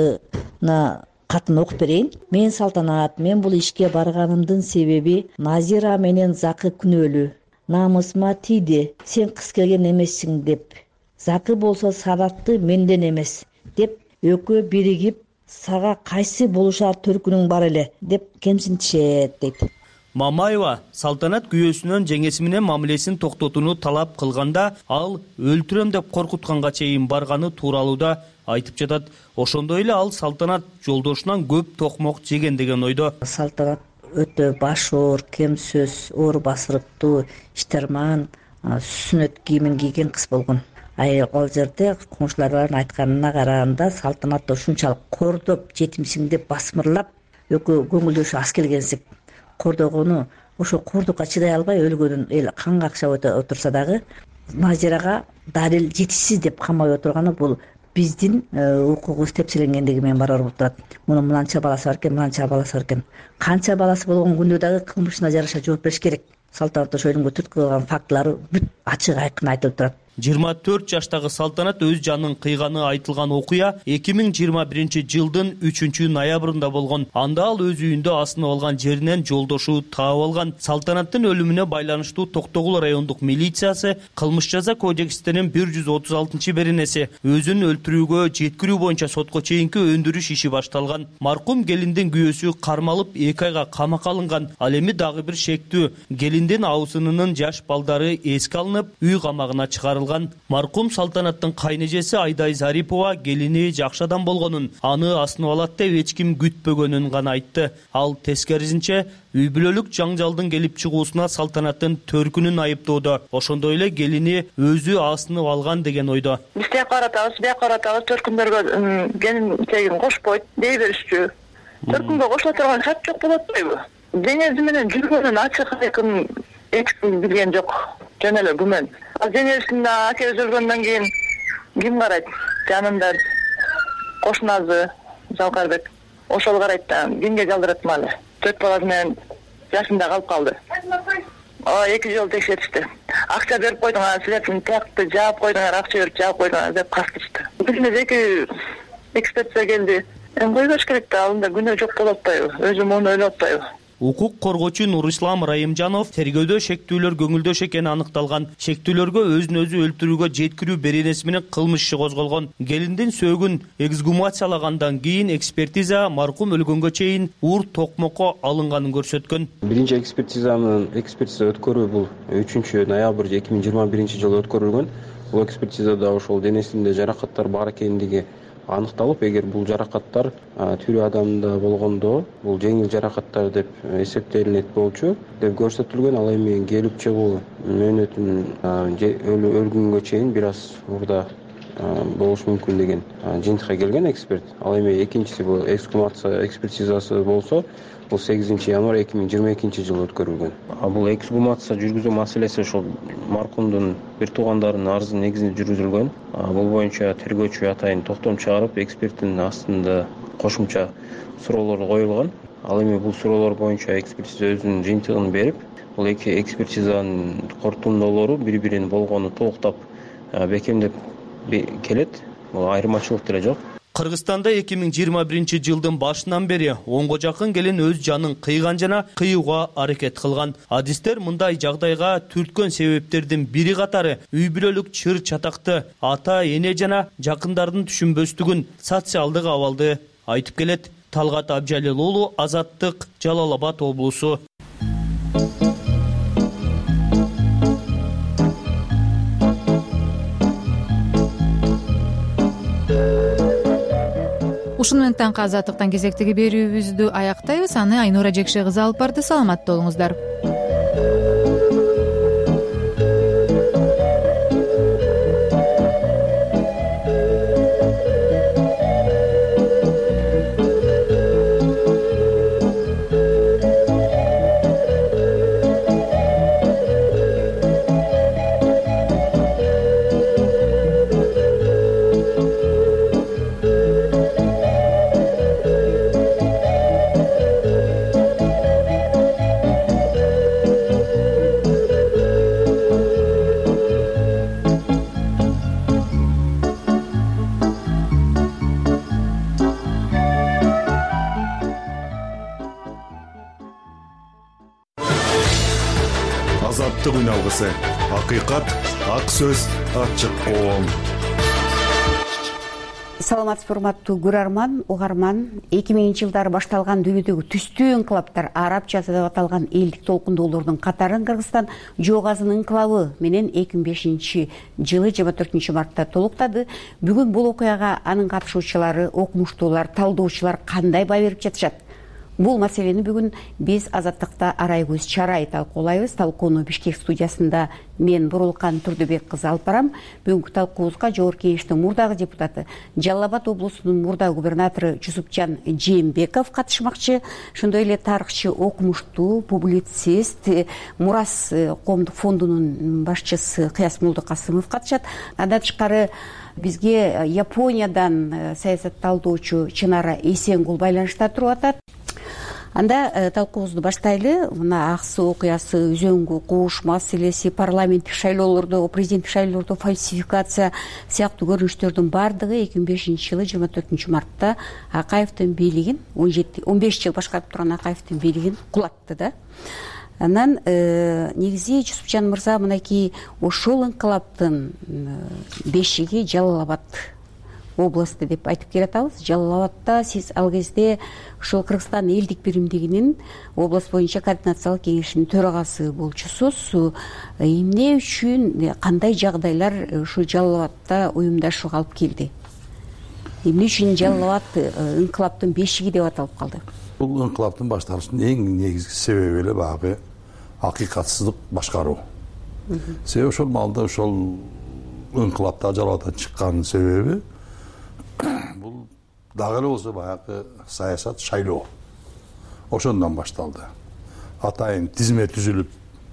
катына катын окуп берейин. Мен Салтанат, мен бул ишке барганымдын себеби Назира менен Закы күнөөлүү. Намысыма тийди. Сен кыз келген эмессиң деп. Закы болсо Саратты менден эмес деп экөө биригип, сага кайсы болушар төркүнүң бар эле деп кемсинтишет дейт. Мамаева Салтанат күйөөсүнүн жеңеси менен мамилесин токтотууну талап кылганда, ал өлтүрөм деп коркутканга чейин барганы тууралуу да айтып жатат. Ошондой эле ал Салтанат жолдошунан көп токмок жеген деген ойдо. Салтанат өтө баш оор, кем сөз, оор басырыптуу, иштерман, сүнөт кийимин кийген кыз болгон. Ал жерде коңшулардын айтканына караганда Салтанатты ушунчалык кордоп, жетимсиң деп басмырлап, экөө көңүлдөшү ас келгенсип кордогону, ошо кордукка чыдай албай өлгөнүн эл канга акчап отурса дагы Назирага далил жетишсиз деп камай отурганы бул биздин укугубуз тепселенгендиги менен барабар болуп турат. Мунун мынанча баласы бар экен, мынанча баласы бар экен. Канча баласы болгон күндө дагы кылмышына жараша жооп бериш керек. Салтанат ошо өлүмгө түрткү кылган фактылары бүт ачык айкын айтылып турат. жыйырма төрт жаштагы Салтанат өз жанын кыйганы айтылган окуя эки миң жыйырма биринчи жылдын үчүнчү ноябрында болгон. Анда ал өз үйүндө асынып алган жеринен жолдошу таап алган. Салтанаттын өлүмүнө байланыштуу Токтогул райондук милициясы кылмыш жаза кодекстинин бир жүз отуз алтынчы беренеси өзүн өлтүрүүгө жеткирүү боюнча сотко чейинки өндүрүш иши башталган. Маркум келиндин күйөөсү кармалып эки айга камакка алынган. Ал эми дагы бир шектүү келиндин абысынынын жаш балдары эске алынып, үй камагына чыгарылган. Маркум Салтанаттын кайнежеси Айдай Зарипова келини жакшы адам болгонун, аны асынып алат деп эч ким күтпөгөнүн гана айтты. Ал тескерисинче үй бүлөлүк жаңжалдын келип чыгуусуна Салтанаттын төркүнүн айыптоодо. Ошондой эле келини өзү асынып алган деген ойдо. Биз тияк каратабыз, бияк каратабыз, төркүндөргө келин тегин кошпойт дей беришчү. Төркүнгө кошула турган шарт жок болуп атпайбы? Денеси менен жүргөнүн ачык айкын эч ким билген жок. Жөн эле күмөн. Денесин да акеп жүргөндөн кийин ким карайт? Жанында кошуназы Жалкарбек. Ошол карайт да, кимге жалдырат малы? Төрт баласы менен жашында калып калды. О, эки жол текшертишти. Акча берип койдуңар, силердин тиякты жаап койдуңар, акча берип жаап койдуңар деп кастырышты. Бизде эки экспертиза келди. Эми кой бериш керек да, алында күнөө жок болуп атпайбы? Өзүм ону ойлоп атпайбы? Укук коргоочу Нурислам Райымжанов тергөөдө шектүүлөр көңүлдөш экени аныкталган. Шектүүлөргө өзүн өзү өлтүрүүгө жеткирүү беренеси менен кылмыш иши козголгон. Келиндин сөөгүн эксгумациялагандан кийин экспертиза маркум өлгөнгө чейин ур токмокко алынганын көрсөткөн. Биринчи экспертизанын экспертиза өткөрүү бул үчүнчү ноябрь эки миң жыйырма биринчи жылы өткөрүлгөн. Бул экспертизада ошол денесинде жаракаттар бар экендиги аныкталып, эгер бул жаракаттар тирүү адамда болгондо бул жеңил жаракаттар деп эсептелинет болчу деп көрсөтүлгөн. Ал эми келип чыгуу мөөнөтүн өлгөнгө чейин бир аз мурда болушу мүмкүн деген жыйынтыкка келген эксперт. Ал эми экинчиси бул эксгумация экспертизасы болсо, бул сегизинчи январь эки миң жыйырма экинчи жылы өткөрүлгөн. Бул эксгумация жүргүзүү маселеси ошол маркумдун бир туугандарынын арызы негизинде жүргүзүлгөн. Бул боюнча тергөөчү атайын токтом чыгарып, эксперттин астында кошумча суроолор коюлган. Ал эми бул суроолор боюнча экспертиза өзүнүн жыйынтыгын берип, бул эки экспертизанын корутундоолору бири-бирин болгону толуктап бекемдеп келет. Бул айырмачылык деле жок. Кыргызстанда эки миң жыйырма биринчи жылдын башынан бери онго жакын келин өз жанын кыйган жана кыюуга аракет кылган. Адистер мындай жагдайга түрткөн себептердин бири катары үй бүлөлүк чыр чатакты, ата, эне жана жакындардын түшүнбөстүгүн, социалдык абалды айтып келет. Талгат Абжалил уулу, Азаттык, Жалал Абад облусу. ушуну менен таңкы азаттыктан кезектеги берүүбүздү аяктайбыз. Аны Айнура Жекше кызы алып барды. Саламатта болуңуздар. Азаттык үн алгысы, акыйкат, ак сөз, ачык коом. Саламатсыз урматтуу көрөрман, угарман. эки миңинчи жылдары башталган дүйнөдөгү түстүү инкылаптар, арабчасы деп аталган элдик толкундоолордун катарын Кыргызстан жоо газын инкылабы менен эки миң бешинчи жылы жыйырма төртүнчү мартта толуктады. Бүгүн бул окуяга анын катышуучулары, окумуштуулар, талдоочулар кандай баа берип жатышат? Бул маселени бүгүн биз Азаттыкта арай көз чарай талкуулайбыз. Талкууну Бишкек студиясында мен Бурулкан Турдубек кызы алып барам. Бүгүнкү талкуубузга Жогорку Кеңештин мурдагы депутаты, Жалал Абад облусунун мурдагы губернатору Жусупжан Жээнбеков катышмакчы. Ошондой эле тарыхчы, окумуштуу, публицист, Мурас коомдук фондунун башчысы Кыяс Молдокасымов катышат. Андан тышкары бизге Япониядан саясатталдоочу Чынара Эсенгул байланышта туруп атат. Анда талкуубузду баштайлы. Мына ак суу окуясы, Үзөңгү куш маселеси, парламенттик шайлоолордо, президенттик шайлоолордо фальсификация сыяктуу көрүнүштөрдүн баардыгы эки миң бешинчи жылы жыйырма төртүнчү мартта Акаевдин бийлигин, он жети он беш жыл башкарып турган Акаевдин бийлигин кулатты да. Анан негизи Жусупжан мырза мынакей ошол инкылаптын бешиги Жалал Абад областы деп айтып келатабыз. Жалал Абадта сиз ал кезде ушул Кыргызстан элдик биримдигинин область боюнча координациялык кеңешинин төрагасы болчусуз. Эмне үчүн, кандай жагдайлар ушу Жалал Абадта уюмдашууга алып келди? Эмне үчүн Жалал Абад инкылаптын бешиги деп аталып калды? Бул инкылаптын башталышынын эң негизги себеби эле баягы акыйкатсыздык башкаруу. Себеби ошол маалда ошол инкылапта Жалал Абадтан чыккан себеби бул дагы эле болсо баягы саясат, шайлоо. Ошондон башталды. Атайын тизме түзүлүп,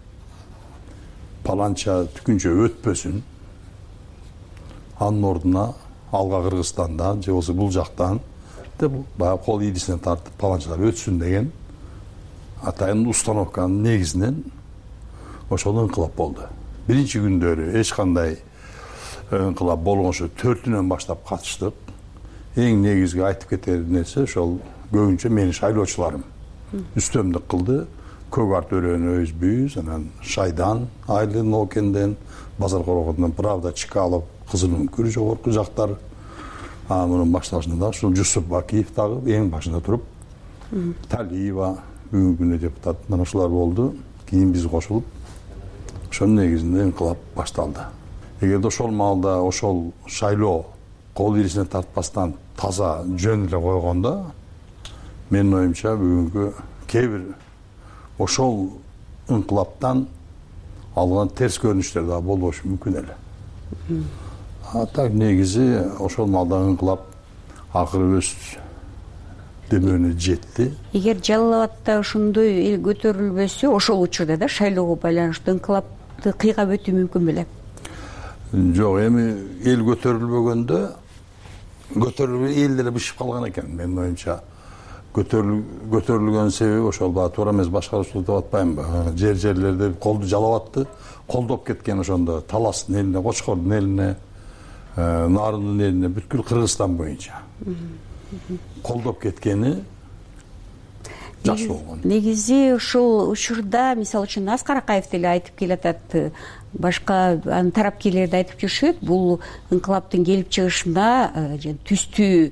паланча түкүнчө өтпөсүн, анын ордуна алга Кыргызстандан же болбосо бул жактан деп баягы кол ийдисине тартып паланчалар өтсүн деген атайын установканын негизинен ошол инкылап болду. Биринчи күндөрү эч кандай инкылап болгончо төртүнөн баштап катыштык. Эң негизги айтып кетер нерсе ошол көбүнчө менин шайлоочуларым үстөмдүк кылды. Көк ар төрөнү өзбүз, анан Шайдан, Айлын Окенден, Базар Корогондон Правда Чкалов, Кызыл Үңкүр жогорку жактар. А мунун башталышында ушул Жусуп Бакиев дагы эң башында туруп, Талиева бүгүнкү күндө депутат, мына ушулар болду. Кийин биз кошулуп, ошонун негизинде инкылап башталды. Эгерде ошол маалда ошол шайлоо кол ийдисине тартпастан таза жөн эле койгондо, менин оюмча бүгүнкү кээ бир ошол инкылаптан алган терс көрүнүштөр да болбошу мүмкүн эле. А так негизи ошол маалда инкылап акыры өз демөөнө жетти. Эгер Жалал Абадта ошондой эл көтөрүлбөсө, ошол учурда да шайлоого байланыштуу инкылапты кыйгап өтүү мүмкүн беле? Жок, эми эл көтөрүлбөгөндө, көтөрүлбөй эл деле бышып калган экен. Менин оюмча көтөрүлгөн себеби ошол баа туура эмес башкаруучулук деп атпаймынбы? Жер жерлерде колду Жалал Абадты колдоп кеткен ошондо Таластын элине, Кочкордун элине, Нарындын элине, бүткүл Кыргызстан боюнча колдоп кеткени жакшы болгон. Негизи ушул учурда мисалы үчүн Аскар Акаев деле айтып келатат, башка тарапкерлер да айтып жүрүшөт, бул инкылаптын келип чыгышына түстүү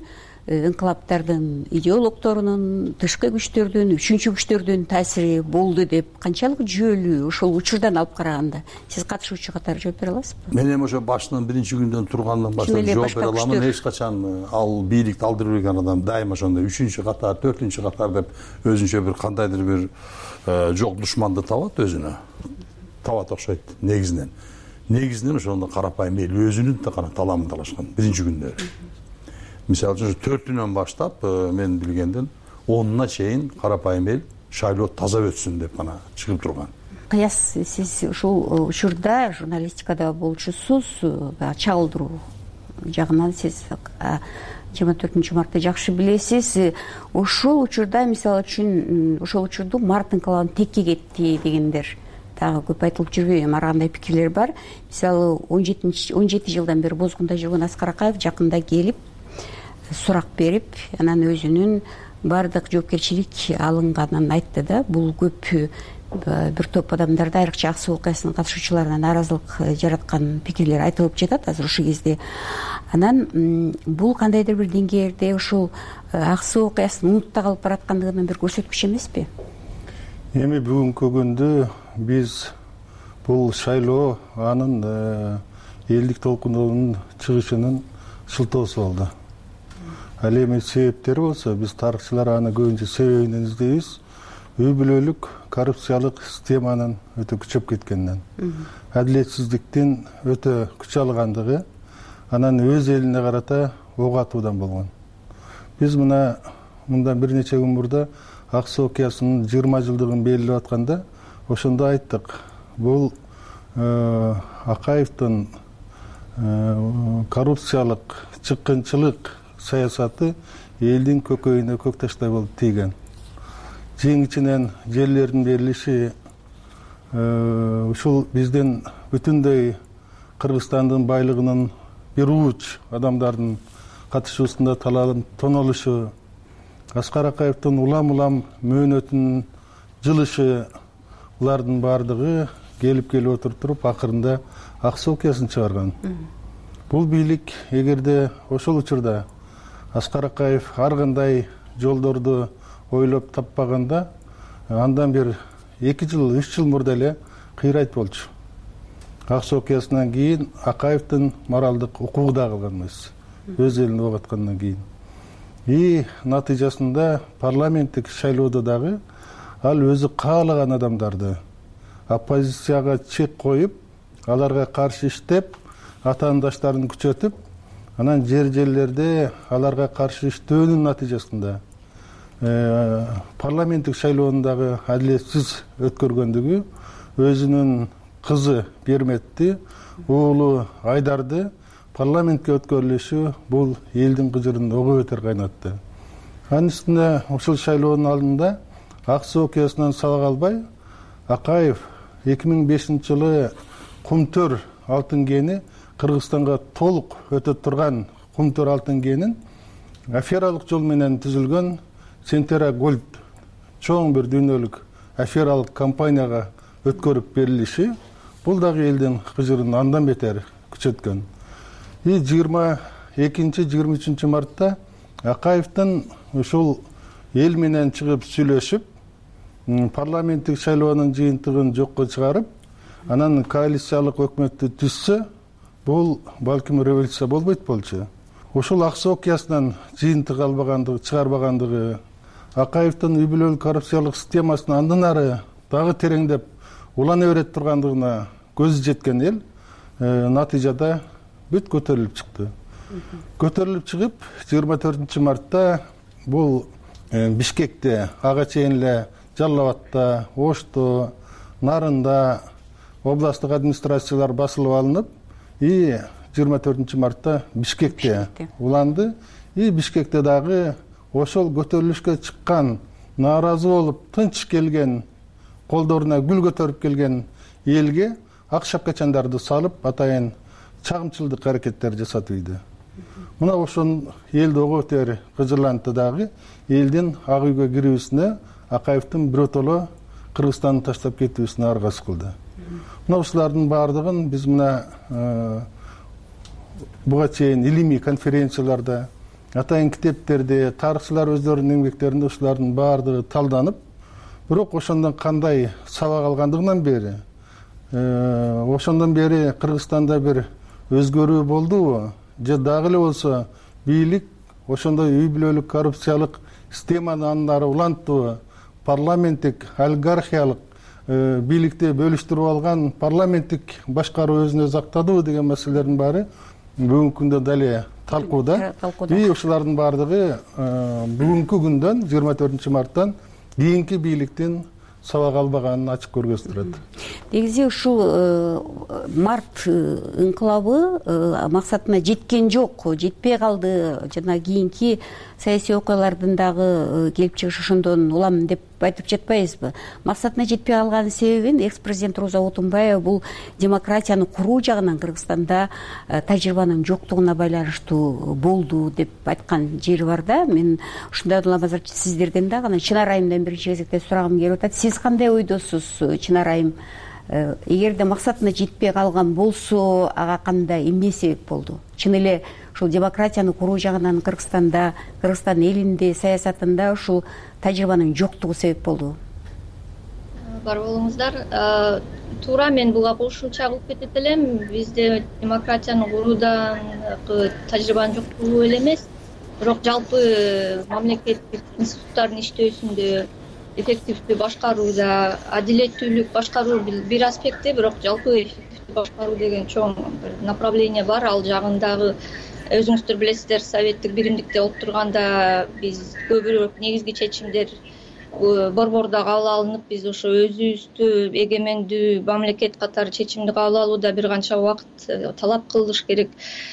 инкылаптардын идеологторунун, тышкы күчтөрдүн, үчүнчү күчтөрдүн таасири болду деп канчалык жүйөлүү ошол учурдан алып караганда сиз катышуучу катары жооп бере аласызбы? Мен эми ошо башынан биринчи күндөн тургандан баштап жооп бере аламын. Эч качан ал бийликти алдырып берген адам дайыма ошондой үчүнчү катар, төртүнчү катар деп өзүнчө бир кандайдыр бир жок душманды табат, өзүнө табат окшойт. Негизинен негизинен ошондо карапайым эл өзүнүн гана таламын талашкан биринчи күндөрү. Мисалы үчүн төртүнөн баштап мен билгенден онуна чейин карапайым эл шайлоо таза өтсүн деп гана чыгып турган. Кыяс, сиз ушул учурда журналистикада болчусуз, чагылдыруу жагынан сиз жыйырма төртүнчү мартты жакшы билесиз. Ошол учурда мисалы үчүн ошол учурду март инкылабын текке кетти дегендер дагы көп айтылып жүрбөйбү? Ар кандай пикирлер бар. Мисалы он жети жылдан бери Бозгунда жүргөн Аскар Акаев жакында келип сурак берип, анан өзүнүн баардык жоопкерчилик алынганын айтты да. Бул көп бир топ адамдарда, айрыкча ак суу окуясынын катышуучуларына нааразылык жараткан пикирлер айтылып жатат азыр ушул кезде. Анан бул кандайдыр бир деңгээлде ушул ак суу окуясын унутта калып бараткандыгынын бир көрсөткүчү эмеспи? Эми бүгүнкү күндө биз бул шайлоо анын элдик толкундонун чыгышынын шылтоосу болду. Ал эми себептери болсо биз тарыхчылар аны көбүнчө себебинен издейбиз. Үй бүлөлүк коррупциялык системанын өтө күчөп кеткенинен, адилетсиздиктин өтө күч алгандыгы, анан өз элине карата ок атуудан болгон. Биз мына мындан бир нече күн мурда ак суу окуясынын жыйырма жылдыгын белгилеп атканда ошондо айттык. Бул Акаевдин коррупциялык, чыккынчылык саясаты элдин көкөйүнө көк таштай болуп тийген. Жеңичинен жерлердин берилиши ушул биздин бүтүндөй Кыргызстандын байлыгынын бир ууч адамдардын катышуусунда талаанын тонолушу, Аскар Акаевдин улам-улам мөөнөтүнүн жылышы, булардын баардыгы келип келип отуруп туруп акырында ак суу окуясын чыгарган. Бул бийлик эгерде ошол учурда Аскар Акаев ар кандай жолдорду ойлоп таппаганда, андан бир эки жыл, үч жыл мурда эле кыйрайт болчу. Ак суу окуясынан кийин Акаевдин моралдык укугу да калган эмес. Өз элин ок аткандан кийин. И натыйжасында парламенттик шайлоодо дагы ал өзү каалаган адамдарды оппозицияга чек коюп, аларга каршы иштеп, атаандаштарын күчөтүп, анан жер жерлерде аларга каршы иштөөнүн натыйжасында парламенттик шайлоондагы адилетсиз өткөргөндүгү, өзүнүн кызы Берметти, уулу Айдарды парламентке өткөрүлүшү бул элдин кыжырын ого бетер кайнатты. Анын үстүнө ушул шайлоонун алдында ак суу окуясынан сала калбай, Акаев эки миң бешинчи жылы Кумтөр алтын кени, Кыргызстанга толук өтө турган Кумтөр алтын кенин афералык жол менен түзүлгөн Сентера Голд чоң бир дүйнөлүк афералык компанияга өткөрүп берилиши бул дагы элдин кыжырын андан бетер күчөткөн. И жыйырма экинчи жыйырма үчүнчү мартта Акаевдин ушул эл менен чыгып сүйлөшүп, парламенттик шайлоонун жыйынтыгын жокко чыгарып, анан коалициялык өкмөттү түзсө, бул балким революция болбойт болчу. Ушул ак суу окуясынан жыйынтык албагандыгы, чыгарбагандыгы, Акаевдин үй бүлөлүк коррупциялык системасын андан ары дагы тереңдеп улана берет тургандыгына көзү жеткен эл натыйжада бүт көтөрүлүп чыкты. Көтөрүлүп чыгып, жыйырма төртүнчү мартта бул Бишкекте, ага чейин эле Жалал Абадта, Ошто, Нарында областтык администрациялар басылып алынып, и жыйырма төртүнчү мартта Бишкекте уланды. И Бишкекте дагы ошол көтөрүлүшкө чыккан, нааразы болуп, тынч келген, колдоруна гүл көтөрүп келген элге ак шапкачандарды салып, атайын чагымчылдык аракеттер жасатып ийди. Мына ошон элди ого бетер кыжырлантты дагы, элдин ак үйгө кирүүсүнө, Акаевдин биротоло Кыргызстанды таштап кетүүсүнө аргасы кылды. Мына ушулардын баардыгын биз мына буга чейин илимий конференцияларда, атайын китептерде тарыхчылар өздөрүнүн эмгектеринде ушулардын баардыгы талданып, бирок ошондон кандай сабак алгандыгынан бери, ошондон бери Кыргызстанда бир өзгөрүү болдубу же дагы эле болсо бийлик ошондой үй бүлөлүк коррупциялык системаны андан ары уланттыбы, парламенттик олигархиялык бийликти бөлүштүрүп алган парламенттик башкаруу өзүн өзү актадыбы деген маселелердин баары бүгүнкү күндө дале талкууда. И ушулардын баардыгы бүгүнкү күндөн жыйырма төртүнчү марттан кийинки бийликтин сабак албаганын ачык көргөзүп турат. Негизи ушул март ыңкылабы максатына жеткен жок, жетпей калды. Жана кийинки саясий окуялардын дагы келип чыгышы ошондон улам деп айтып жатпайбызбы? Максатына жетпей калганын себебин экс-президент Роза Отунбаева бул демократияны куруу жагынан Кыргызстанда тажрыйбанын жоктугуна байланыштуу болду деп айткан жери бар да. Мен ушундай улам азыр сиздерден дагы анан Чынар айымдан биринчи кезекте сурагым келип атат. Сиз кандай ойдосуз, Чынар айым? Эгерде максатына жетпей калган болсо, ага кандай эмне себеп болду? Чын эле ушул демократияны куруу жагынан Кыргызстанда, Кыргызстан элинде, саясатында ушул тажрыйбанын жоктугу себеп болду. Бар болуңуздар. Туура, мен буга кошумча кылып кетет элем. Бизде демократияны куруудан тажрыйбанын жоктугу эле эмес, бирок жалпы мамлекеттик институттардын иштөөсүндө, эффективдүү башкарууда, адилеттүүлүк башкаруу бир аспекти, бирок жалпы эффективдүү башкаруу деген чоң бир направление бар. Ал жагындагы өзүңүздөр билесиздер, советтик биримдикте отурганда биз көбүрөөк негизги чечимдер борбордо кабыл алынып, биз ошо өзүбүздү эгемендүү мамлекет катары чечимди кабыл алууда бир канча убакыт талап кылыш керек,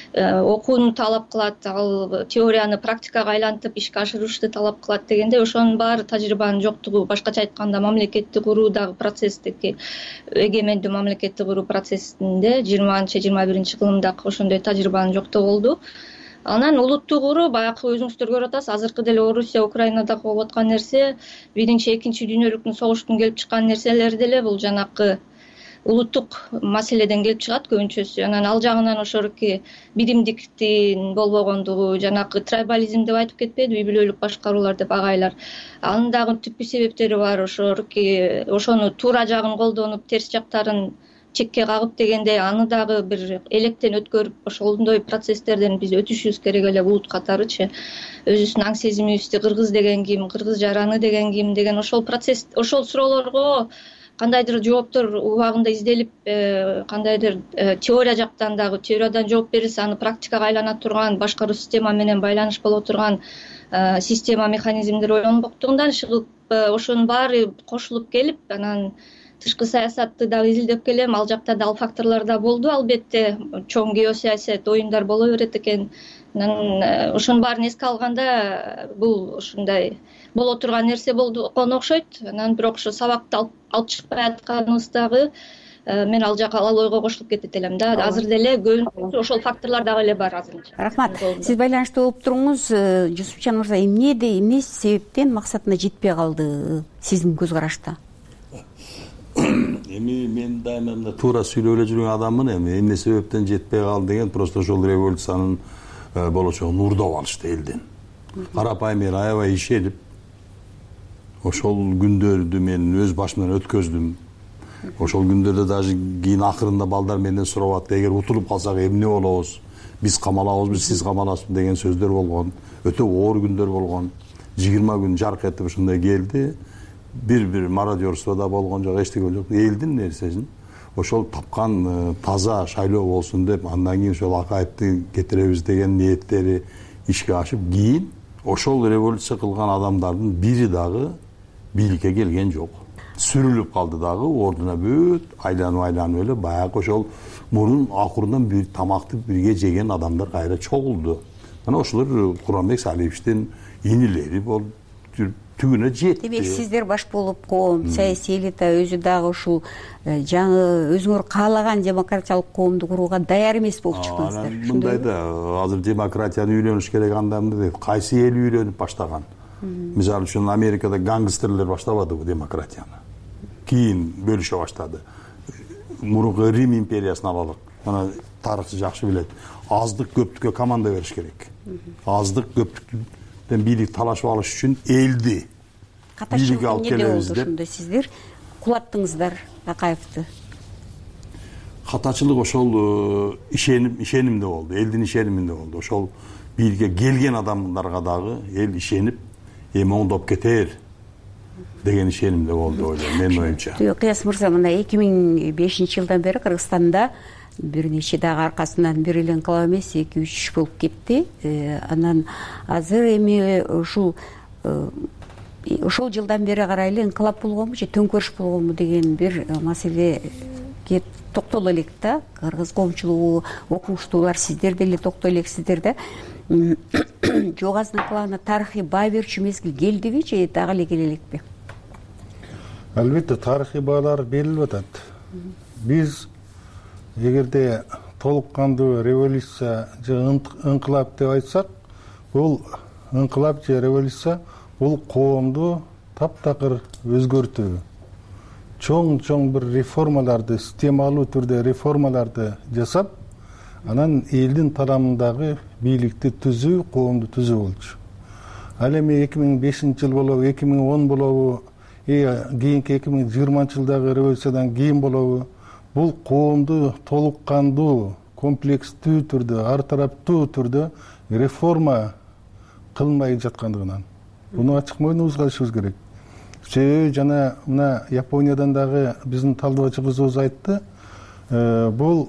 окууну талап кылат, ал теорияны практикага айлантып ишке ашырышты талап кылат дегенде, ошонун баары тажрыйбанын жоктугу. Башкача айтканда, мамлекетти куруудагы процесстики, эгемендүү мамлекетти куруу процессинде жыйырманчы жыйырма биринчи кылымдагы ошондой тажрыйбанын жоктугу болду. Анан улутту куруу, баягы өзүңүздөр көрүп атасыз, азыркы деле Орусия, Украинадагы болуп аткан нерсе, биринчи, экинчи дүйнөлүк согуштун келип чыккан нерселер деле бул жанакы улуттук маселеден келип чыгат көбүнчөсү. Анан ал жагынан ошоруки биримдиктин болбогондугу, жанакы трайбализм деп айтып кетпедиби, үй бүлөлүк башкаруулар деп агайлар. Анын дагы түпкү себептери бар. Ошоруки ошону туура жагын колдонуп, терс жактарын чекке кагып дегенде, аны дагы бир электен өткөрүп, ошондой процесстерден биз өтүшүбүз керек эле улут катарычы. Өзүбүздүн аң сезимибизди, кыргыз деген ким, кыргыз жараны деген ким деген ошол процесс, ошол суроолорго кандайдыр жооптор убагында изделип, кандайдыр теория жактан дагы теориядан жооп берилсе, аны практикага айлана турган, башкаруу система менен байланыш боло турган система, механизмдер ойлонбоктугундан чыгып, ошонун баары кошулуп келип, анан тышкы саясатты дагы изилдеп келем. Ал жакта да ал факторлор да болду, албетте. Чоң геосаясат оюндар боло берет экен. Анан ошонун баарын эске алганда, бул ушундай боло турган нерсе болгону окшойт. Анан бирок ошо сабакты алып чыкпай атканыбыз дагы мен ал жака ал ойго кошулуп кетет элем да. Азыр деле көбүнчөсү ошол факторлор дагы эле бар азырынча. Рахмат. Сиз байланыштуу болуп туруңуз. Жусупжан мырза, эмнеде, эмне себептен максатына жетпей калды сиздин көз карашта? Эми мен дайыма мына туура сүйлөп эле жүргөн адаммын. Эми эмне себептен жетпей калды деген просто ошол революциянын болочогун уурдап алышты элден. Карапайым эл аябай ишенип, ошол күндөрдү мен өз башымдан өткөздүм. Ошол күндөрдө даже кийин акырында балдар менден сурап атты, эгер утулуп калсак эмне болобуз, биз камалабызбы, сиз камаласызбы деген сөздөр болгон. Өтө оор күндөр болгон. жыйырма күн жарк этип ушундай келди. Бир-бир мародерство да болгон жок, эчтеке жок. Элдин нерсесин ошол тапкан таза шайлоо болсун деп, андан кийин ошол Акаевди кетиребиз деген ниеттери ишке ашып, кийин ошол революция кылган адамдардын бири дагы бийликке келген жок. Сүрүлүп калды дагы, ордуна бүт айланып-айланып эле баягы ошол мурун акырындан бир тамакты бирге жеген адамдар кайра чогулду. Мына ошолор Куранбек Салиевичтин инилери болуп түгүнө жетти. Демек, сиздер баш болуп, коом, саясий элита өзү дагы ушул жаңы өзүңөр каалаган демократиялык коомду курууга даяр эмес болуп чыктыңыздар. Мындай да, азыр демократияны үйрөнүш керек андамды дейт. Кайсы эл үйрөнүп баштаган? Мисалы үчүн Америкада гангстерлер баштабадыбы демократияны? Кийин бөлүшө баштады. Мурунку Рим империясын алалык. мына тарыхты жакшы билет. Аздык көптүккө команда бериш керек. Аздык көптүктөн бийлик талашып алыш үчүн элди бийликке алып келебиз деп. Ошондо сиздер кулаттыңыздар Акаевди. Катачылык ошол ишеним ишенимде болду, элдин ишениминде болду. Ошол бийликке келген адамдарга дагы эл ишенип, эми оңдоп кетер деген ишенимде болду ойлойм, менин оюмча. Кыяс мырза, мына эки миң бешинчи жылдан бери Кыргызстанда бир нече дагы аркасынан бир эле инкылап эмес, эки үч болуп кетти. Анан азыр эми ушул ошол жылдан бери карай эле инкылап болгонбу же төңкөрүш болгонбу деген бир маселеге токтоло элек да. Кыргыз коомчулугу, окумуштуулар, сиздер деле токтой элексиздер да. Жок азынын инкылабына тарыхый баа берүүчү мезгил келдиби же дагы эле келе элекпи? Албетте тарыхый баалар берилип атат. Биз эгерде толук кандуу революция же инкылап деп айтсак, бул инкылап же революция бул коомду таптакыр өзгөртүү, чоң-чоң бир реформаларды, системалуу түрдө реформаларды жасап, анан элдин тарамындагы бийликти түзүү, коомду түзүү болчу. Ал эми эки миң бешинчи жыл болобу, эки миң он болобу, кийинки эки миң жыйырманчы жылдагы революциядан кийин болобу, бул коомду толук кандуу, комплекстүү түрдө, ар тараптуу түрдө реформа кылмай жаткандыгынан буну ачык мойнубузга алышыбыз керек. Себеби жана мына Япониядан дагы биздин талдоочу кызыбыз айтты, бул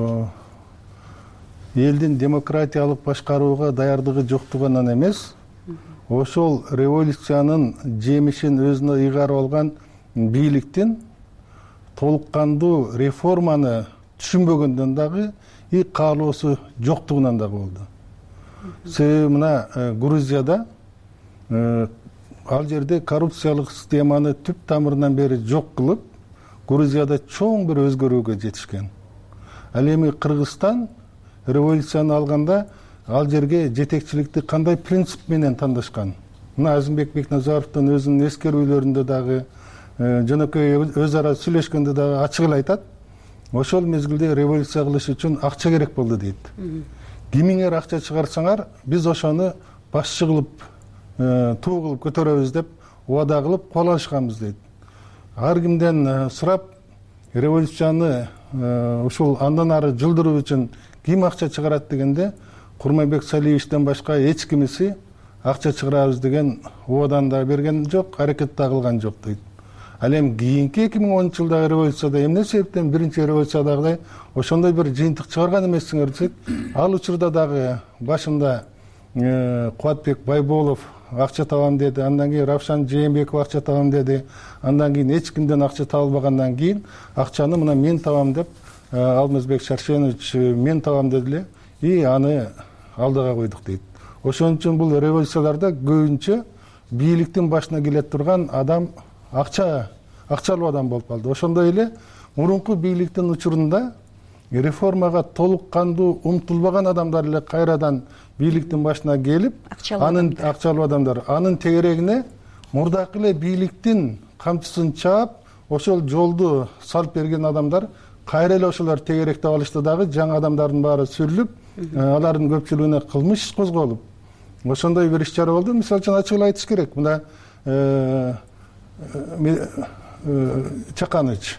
элдин демократиялык башкарууга даярдыгы жоктугунан эмес, ошол революциянын жемишин өзүнө ыйгарып алган бийликтин толук кандуу реформаны түшүнбөгөндөн дагы и каалоосу жоктугунан дагы болду. Себеби мына Грузияда ал жерде коррупциялык системаны түп тамырынан бери жок кылып, Грузияда чоң бир өзгөрүүгө жетишкен. Ал эми Кыргызстан революцияны алганда ал жерге жетекчиликти кандай принцип менен тандашкан? Мына Азимбек Бекназаровдун өзүнүн эскерүүлөрүндө дагы, жөнөкөй өз ара сүйлөшкөндө дагы ачык эле айтат. Ошол мезгилде революция кылыш үчүн акча керек болду дейт. Кимиңер акча чыгарсаңар, биз ошону башчы кылып, туу кылып көтөрөбүз деп убада кылып кол алышканбыз дейт. Ар кимден сурап, революцияны ушул андан ары жылдыруу үчүн ким акча чыгарат дегенде, Курманбек Салиевичтен башка эч кимиси акча чыгарабыз деген убадан да берген жок, аракет да кылган жок дейт. Ал эми кийинки эки миң онунчу жылдагы революцияда эмне себептен биринчи революциядагыдай ошондой бир жыйынтык чыгарган эмессиңер десек, ал учурда дагы башында Кубатбек Байболов акча табам деди, андан кийин Равшан Жээнбеков акча табам деди, андан кийин эч кимден акча табылбагандан кийин акчаны мына мен табам деп Алмазбек Шаршенович мен табам деди эле, и аны алдыга койдук дейт. Ошон үчүн бул революцияларда көбүнчө бийликтин башына келе турган адам акча акчалуу адам болуп калды. Ошондой эле мурунку бийликтин учурунда реформага толук кандуу умтулбаган адамдар эле кайрадан бийликтин башына келип, анын акчалуу адамдар, анын тегерегине мурдакы эле бийликтин камчысын чаап, ошол жолду салып берген адамдар кайра эле ошолор тегеректеп алышты дагы, жаңы адамдардын баары сүрүлүп, алардын көпчүлүгүнө кылмыш козголуп, ошондой бир иш чара болду. Мисалы үчүн ачык эле айтыш керек. Мына Чаканович,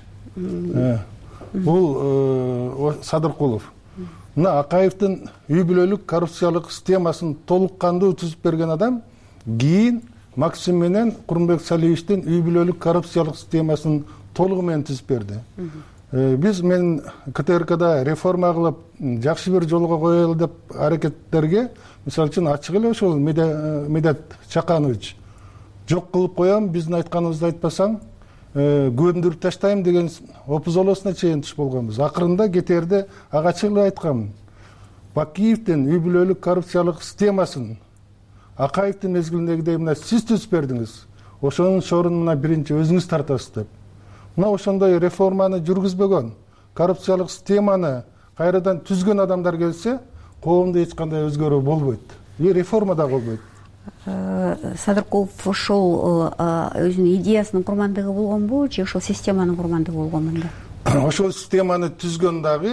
бул Садыркулов, мына Акаевдин үй бүлөлүк коррупциялык системасын толук кандуу түзүп берген адам, кийин Максим менен Курманбек Салиевичтин үй бүлөлүк коррупциялык системасын толугу менен түзүп берди. Биз мен КТРКда реформа кылып, жакшы бир жолго коелу деп аракеттерге, мисалы үчүн ачык эле ошол Медет Чаканович жок кылып коем, биздин айтканыбызды айтпасаң, көндүрүп таштайм деген опузолосуна чейин туш болгонбуз. Акырында кетерде ага ачык эле айткам. Бакиевдин үй бүлөлүк коррупциялык системасын Акаевдин мезгилиндегидей мына сиз түзүп бердиңиз. Ошонун шорун мына биринчи өзүңүз тартасыз деп. Мына ошондой реформаны жүргүзбөгөн, коррупциялык системаны кайрадан түзгөн адамдар келсе, коомдо эч кандай өзгөрүү болбойт. И реформа да болбойт. Садыркулов ошол өзүнүн идеясынын курмандыгы болгонбу же ошол системанын курмандыгы болгонбу? Ошол системаны түзгөн дагы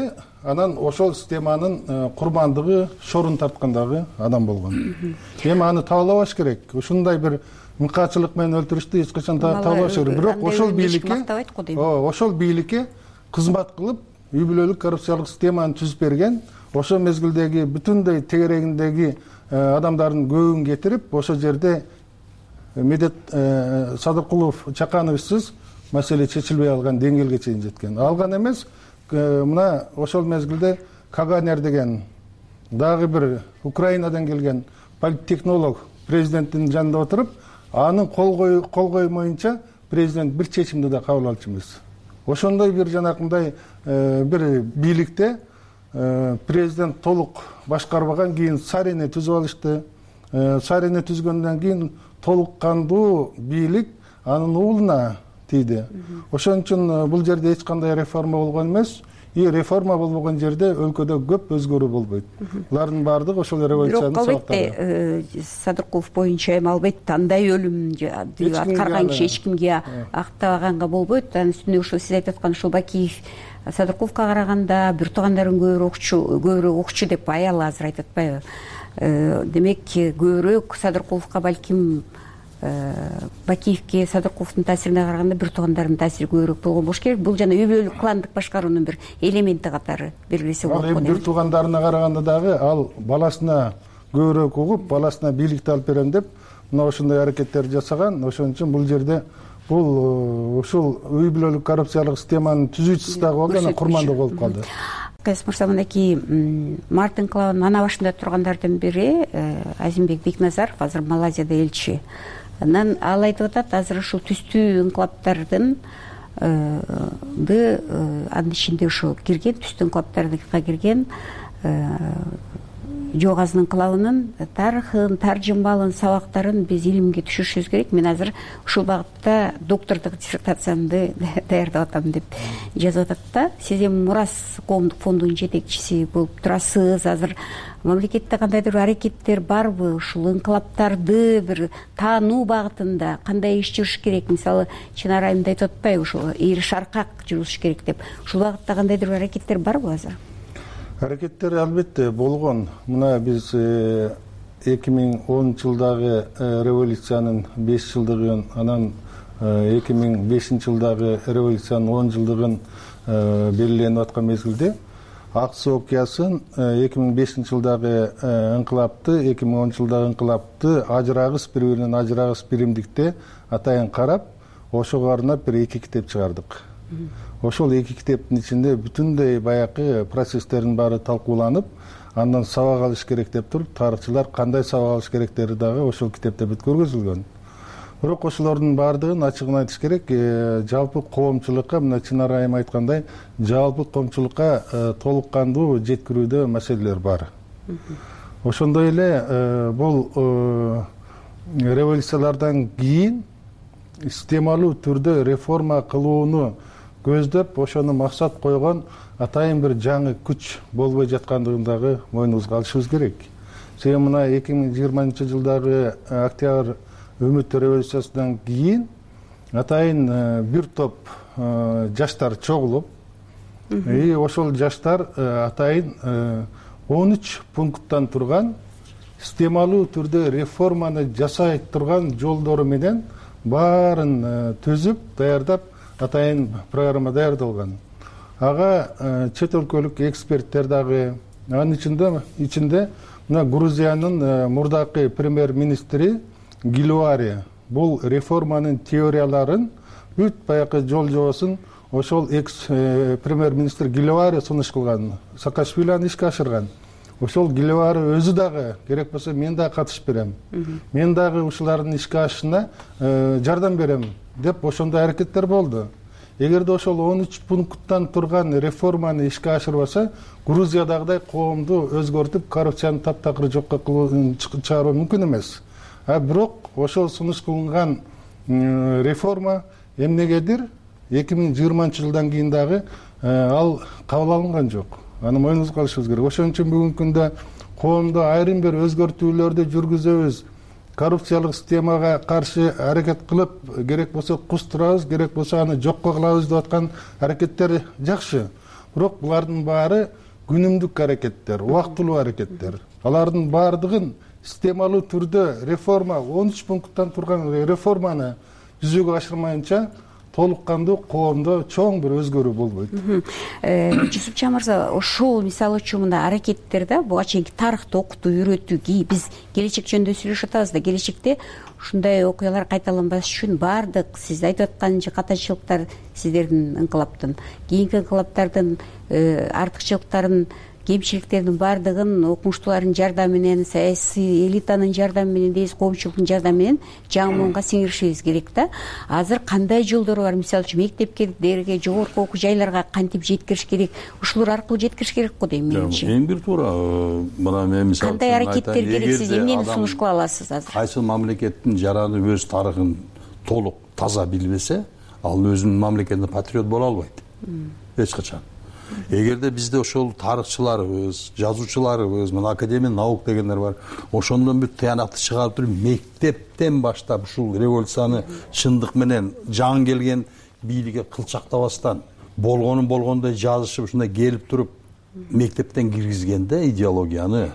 анан ошол системанын курмандыгы шорун тарткандагы адам болгон. Эми аны табалабаш керек. Ушундай бир мыкаачылык менен өлтүрүштү эч качан табалабаш керек. Бирок ошол бийликке ошол бийликке кызмат кылып үй бүлөлүк коррупциялык системаны түзүп берген, ошол мезгилдеги бүтүндөй тегерегиндеги адамдардын көбүн кетирип, ошол жерде Медет Садыкулов Чакановичсиз маселе чечилбей алган деңгээлге чейин жеткен. Алган эмес, мына ошол мезгилде Каганер деген дагы бир Украинадан келген политтехнолог президенттин жанында отуруп, анын кол коймоюнча президент бир чечимди да кабыл алчу эмес. Ошондой бир жанакындай бир бийликте президент толук башкарбаган, кийин Сарини түзүп алышты. Сарини түзгөндөн кийин толук кандуу бийлик анын уулуна тийди. Ошон үчүн бул жерде эч кандай реформа болгон эмес. И реформа болбогон жерде өлкөдө көп өзгөрүү болбойт. Булардын баардыгы ошол революциянын сабактары. Бирок албетте Садыкулов боюнча эми албетте андай өлүм аткарган киши эч кимге актабаганга болбойт. Анын үстүнө ошол сиз айтып аткан ушул Бакиев Садыковго караганда бир туугандарын көбүрөөк окчу, көбүрөөк окчу деп аялы азыр айтып атпайбы? Демек көбүрөөк Садыковго балким Бакиевке Садыковдун таасирине караганда бир туугандарынын таасири көбүрөөк болгон болуш керек. Бул жана үй бүлөлүк кландык башкаруунун бир элементи катары белгилесе болот. Ал бир туугандарына караганда дагы ал баласына көбүрөөк угуп, баласына бийликти алып берем деп мына ошондой аракеттер жасаган. Ошон үчүн бул жерде бул ушул үй бүлөлүк коррупциялык системанын түзүүчүсү дагы болду, анан курмандык болуп калды. Кайсы мырза, мынакей март инкылабынын ана башында тургандардын бири Азимбек Бекназаров, азыр Малайзияда элчи. Анан ал айтып атат, азыр ушул түстүү инкылаптардын анын ичинде ошо кирген, түстүү инкылаптарга кирген Жоғазын инкылабынын тарыхын, таржымалын, сабактарын биз илимге түшүрүшүбүз керек. Мен азыр ушул багытта доктордук диссертациямды даярдап атам деп жазып атат да. Сиз эми Мурас коомдук фондунун жетекчиси болуп турасыз. Азыр мамлекетте кандайдыр аракеттер барбы? Ушул инкылаптарды бир таануу багытында кандай иш жүрүш керек? Мисалы, Чынар айымда айтып атпайбы, ушул ийри шаркак жүрүш керек деп. Ушул багытта кандайдыр аракеттер барбы азыр? Аракеттер албетте болгон. Мына биз эки миң онунчу жылдагы революциянын беш жылдыгын, анан эки миң бешинчи жылдагы революциянын он жылдыгын белгиленип аткан мезгилде ак суу окуясын эки миң бешинчи жылдагы инкылапты, эки миң онунчу жылдагы инкылапты ажырагыс, бири-биринен ажырагыс биримдикте атайын карап, ошого арнап бир эки китеп чыгардык. Ошол эки китептин ичинде бүтүндөй баякы процесстердин баары талкууланып, андан сабак алыш керек деп туруп, тарыхчылар кандай сабак алыш керектери дагы ошол китепте бүт көргөзүлгөн. Бирок ошолордун баардыгын ачыгын айтыш керек, жалпы коомчулукка, мына Чынар айым айткандай, жалпы коомчулукка толук кандуу жеткирүүдө маселелер бар. Ошондой эле бул революциялардан кийин системалуу түрдө реформа кылууну көздөп, ошону максат койгон атайын бир жаңы күч болбой жаткандыгын дагы мойнубузга алышыбыз керек. Себеби мына эки миң жыйырманчы жылдагы октябрь үмүт революциясынан кийин атайын бир топ жаштар чогулуп, и ошол жаштар атайын он үч пункттан турган системалуу түрдө реформаны жасай турган жолдору менен баарын түзүп, даярдап, атайын программа даярдалган. Ага чет өлкөлүк эксперттер дагы, анын ичинде ичинде мына Грузиянын мурдакы премьер-министри Гилуари бул реформанын теорияларын бүт баякы жол жобосун ошол экс премьер-министр Гилуари сунуш кылган, Саакашвили аны ишке ашырган. Ошол Гилуари өзү дагы керек болсо мен дагы катышып берем. Мен дагы ушулардын ишке ашышына жардам берем деп ошондой аракеттер болду. Эгерде ошол он үч пункттан турган реформаны ишке ашырбаса, Грузиядагыдай коомду өзгөртүп, коррупцияны таптакыр жокко чыгаруу мүмкүн эмес. А бирок ошол сунуш кылынган реформа эмнегедир эки миң жыйырманчы жылдан кийин дагы ал кабыл алынган жок. Аны мойнубузга алышыбыз керек. Ошон үчүн бүгүнкү күндө коомдо айрым бир өзгөртүүлөрдү жүргүзөбүз. Коррупциялык системага каршы аракет кылып, керек болсо кустурабыз, керек болсо аны жокко кылабыз деп аткан аракеттер жакшы. Бирок булардын баары күнүмдүк аракеттер, убактылуу аракеттер. Алардын баардыгын системалуу түрдө реформа он үч пункттан турган реформаны жүзөгө ашырмайынча толук кандуу коомдо чоң бир өзгөрүү болбойт. Жусупчан мырза, ошол мисалы үчүн мындай аракеттер да буга чейинки тарыхты окутуу, үйрөтүү, биз келечек жөнүндө сүйлөшүп атабыз да, келечекте ушундай окуялар кайталанбаш үчүн баардык сиз айтып аткан катачылыктар, сиздердин инкылаптын, кийинки инкылаптардын артыкчылыктарын, кемчиликтердин баардыгын окумуштуулардын жардамы менен, саясий элитанын жардамы менен дейбиз, коомчулуктун жардамы менен жаңы муунга сиңиришибиз керек да. Азыр кандай жолдор бар? Мисалы үчүн мектептерге, жогорку окуу жайларга кантип жеткириш керек? Ушулар аркылуу жеткириш керек го дейм менимче. Эң бир туура, мына мен мисалы кандай аракеттер керек, сиз эмнени сунуш кыла аласыз азыр? Кайсы мамлекеттин жараны өз тарыхын толук таза билбесе, ал өзүнүн мамлекетине патриот боло албайт. Эч качан. Эгерде бизде ошол тарыхчыларыбыз, жазуучуларыбыз, мына академия наук дегендер бар, ошондон бүт тыянакты чыгарып туруп мектептен баштап ушул революцияны чындык менен жаңы келген бийликке кылчактабастан болгонун болгондой жазышып ушундай келип туруп мектептен киргизгенде идеологияны,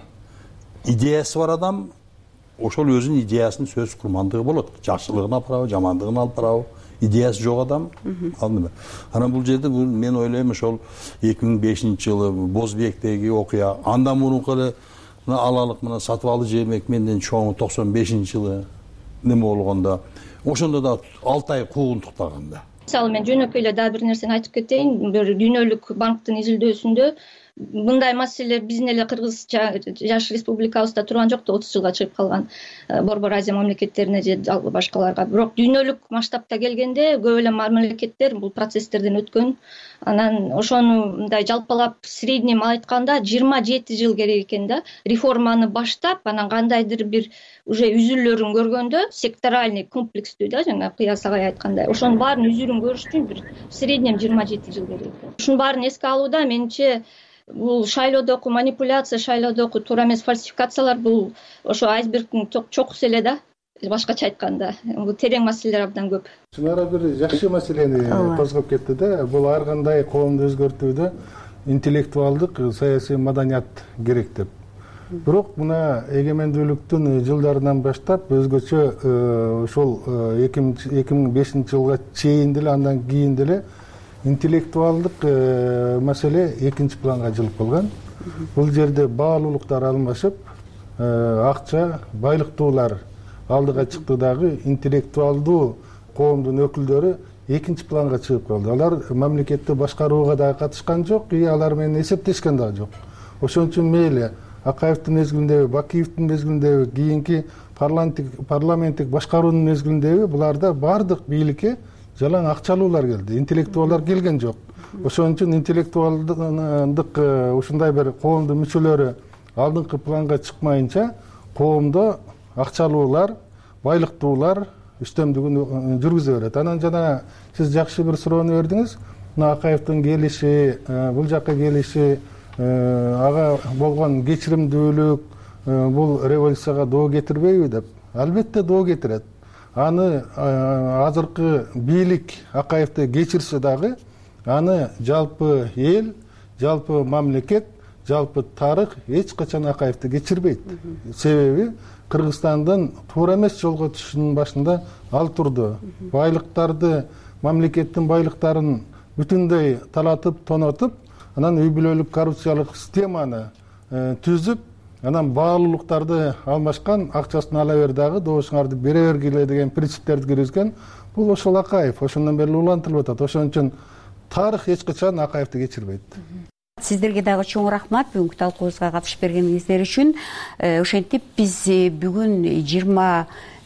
идеясы бар адам ошол өзүнүн идеясын сөз курмандыгы болот. Жакшылыгын алып барабы, жамандыгын алып барабы, идеясы жок адам ал неме. Анан бул жерде мен ойлойм ошол эки миң бешинчи жылы Бозбектеги окуя, андан мурунку эле алалык мына Сатыбалы Жээнбеков менден чоң токсон бешинчи жылы неме болгондо, ошондо да алты ай куугунтуктаганда. Мисалы мен жөнөкөй эле дагы бир нерсени айтып кетейин. Бир дүйнөлүк банктын изилдөөсүндө мындай маселелер биздин эле Кыргыз жаш республикабызда турган жок да, отуз жылга чыгып калган Борбор Азия мамлекеттерине же башкаларга. Бирок дүйнөлүк масштабта келгенде көп эле мамлекеттер бул процесстерден өткөн. Анан ошону мындай жалпылап средний айтканда жыйырма жети жыл керек экен да. Реформаны баштап, анан кандайдыр бир уже үзүлөлөрүн көргөндө, секторальный комплекстүү да, жана Кыяс агай айткандай, ошонун баарын үзүрүн көрүш үчүн бир среднем жыйырма жети жыл керек экен. Ушунун баарын эске алууда менимче бул шайлоодогу манипуляция, шайлоодогу туура эмес фальсификациялар бул ошо айсбергдин чокусу эле да. Башкача айтканда, бул терең маселелер абдан көп. Чынара бир жакшы маселени козгоп кетти да. Бул ар кандай коомду өзгөртүүдө интеллектуалдык, саясий маданият керек деп. Бирок мына эгемендүүлүктүн жылдарынан баштап өзгөчө ошол эки миң бешинчи жылга чейин деле, андан кийин деле интеллектуалдык маселе экинчи планга жылып калган. Бул жерде баалуулуктар алмашып, акча, байлыктуулар алдыга чыкты дагы, интеллектуалдуу коомдун өкүлдөрү экинчи планга чыгып калды. Алар мамлекетти башкарууга дагы катышкан жок, и алар менен эсептешкен дагы жок. Ошон үчүн мейли Акаевдин мезгилиндеби, Бакиевдин мезгилиндеби, кийинки парламенттик башкаруунун мезгилиндеби буларда бардык бийликке жалаң акчалуулар келди, интеллектуалдар келген жок. Ошон үчүн интеллектуалдык ушундай бир коомдун мүчөлөрү алдыңкы планга чыкмайынча, коомдо акчалуулар, байлыктуулар үстөмдүгүн жүргүзө берет. Анан жана сиз жакшы бир суроону бердиңиз. Мына Акаевдин келиши, бул жакка келиши, ага болгон кечиримдүүлүк бул революцияга доо кетирбейби деп? Албетте доо кетирет. Аны азыркы бийлик Акаевди кечирсе дагы, аны жалпы эл, жалпы мамлекет, жалпы тарых эч качан Акаевди кечирбейт. Себеби Кыргызстандын туура эмес жолго түшүшүнүн башында ал турду. Байлыктарды, мамлекеттин байлыктарын бүтүндөй талатып, тонотуп, анан үй бүлөлүк коррупциялык системаны түзүп, анан баалуулуктарды алмашкан, акчасын ала бер дагы, добушуңарды бере бергиле деген принциптерди киргизген. Бул ошол Акаев, ошондон бери улантылып атат. Ошон үчүн тарых эч качан Акаевди кечирбейт. Сиздерге дагы чоң рахмат бүгүнкү талкуубузга катышып бергениңиздер үчүн. Ошентип биз бүгүн жыйырма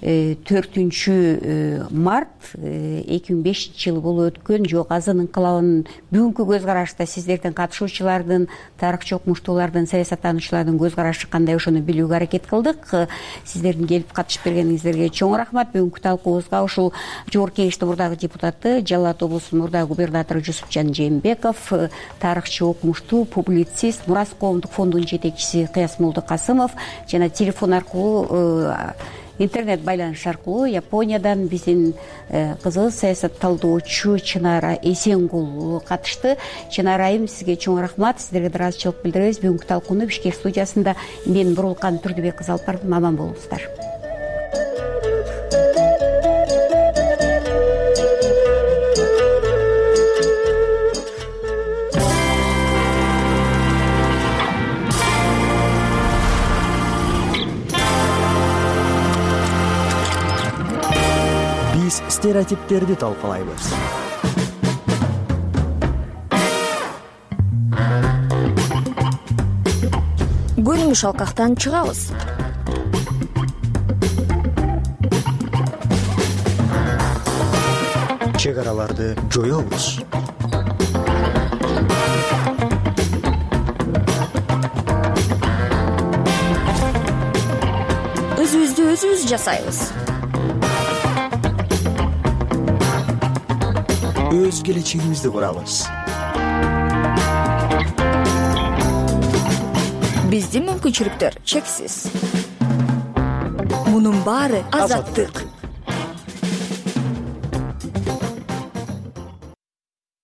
төртүнчү март эки миң бешинчи жылы болуп өткөн Жоо Казан инкылабынын бүгүнкү көз карашта сиздердин катышуучулардын, тарыхчы окумуштуулардын, саясаттануучулардын көз карашы кандай, ошону билүүгө аракет кылдык. Сиздердин келип катышып бергениңиздерге чоң рахмат. Бүгүнкү талкуубузга ушул Жогорку Кеңештин мурдагы депутаты, Жалал Абад облусунун мурдагы губернатору Жусупжан Жээнбеков, тарыхчы, окумуштуу, публицист, Мурас коомдук фондунун жетекчиси Кыяс Молдокасымов жана телефон аркылуу интернет байланыш аркылуу Япониядан биздин кызыбыз саясатталдоочу Чынара Эсенгул катышты. Чынара айым, сизге чоң рахмат. Сиздерге ыраазычылык билдиребиз. Бүгүнкү талкууну Бишкек студиясында мен Бурулкан Турдубек кызы алып бардым. Аман болуңуздар. Биз стереотиптерди талкалайбыз. Көрүнүш алкактан чыгабыз. Чек араларды жоёбуз. Өзүбүздү өзүбүз жасайбыз. Өз келечегибизди курабыз. Биздин мүмкүнчүлүктөр чексиз. Мунун баары азаттык.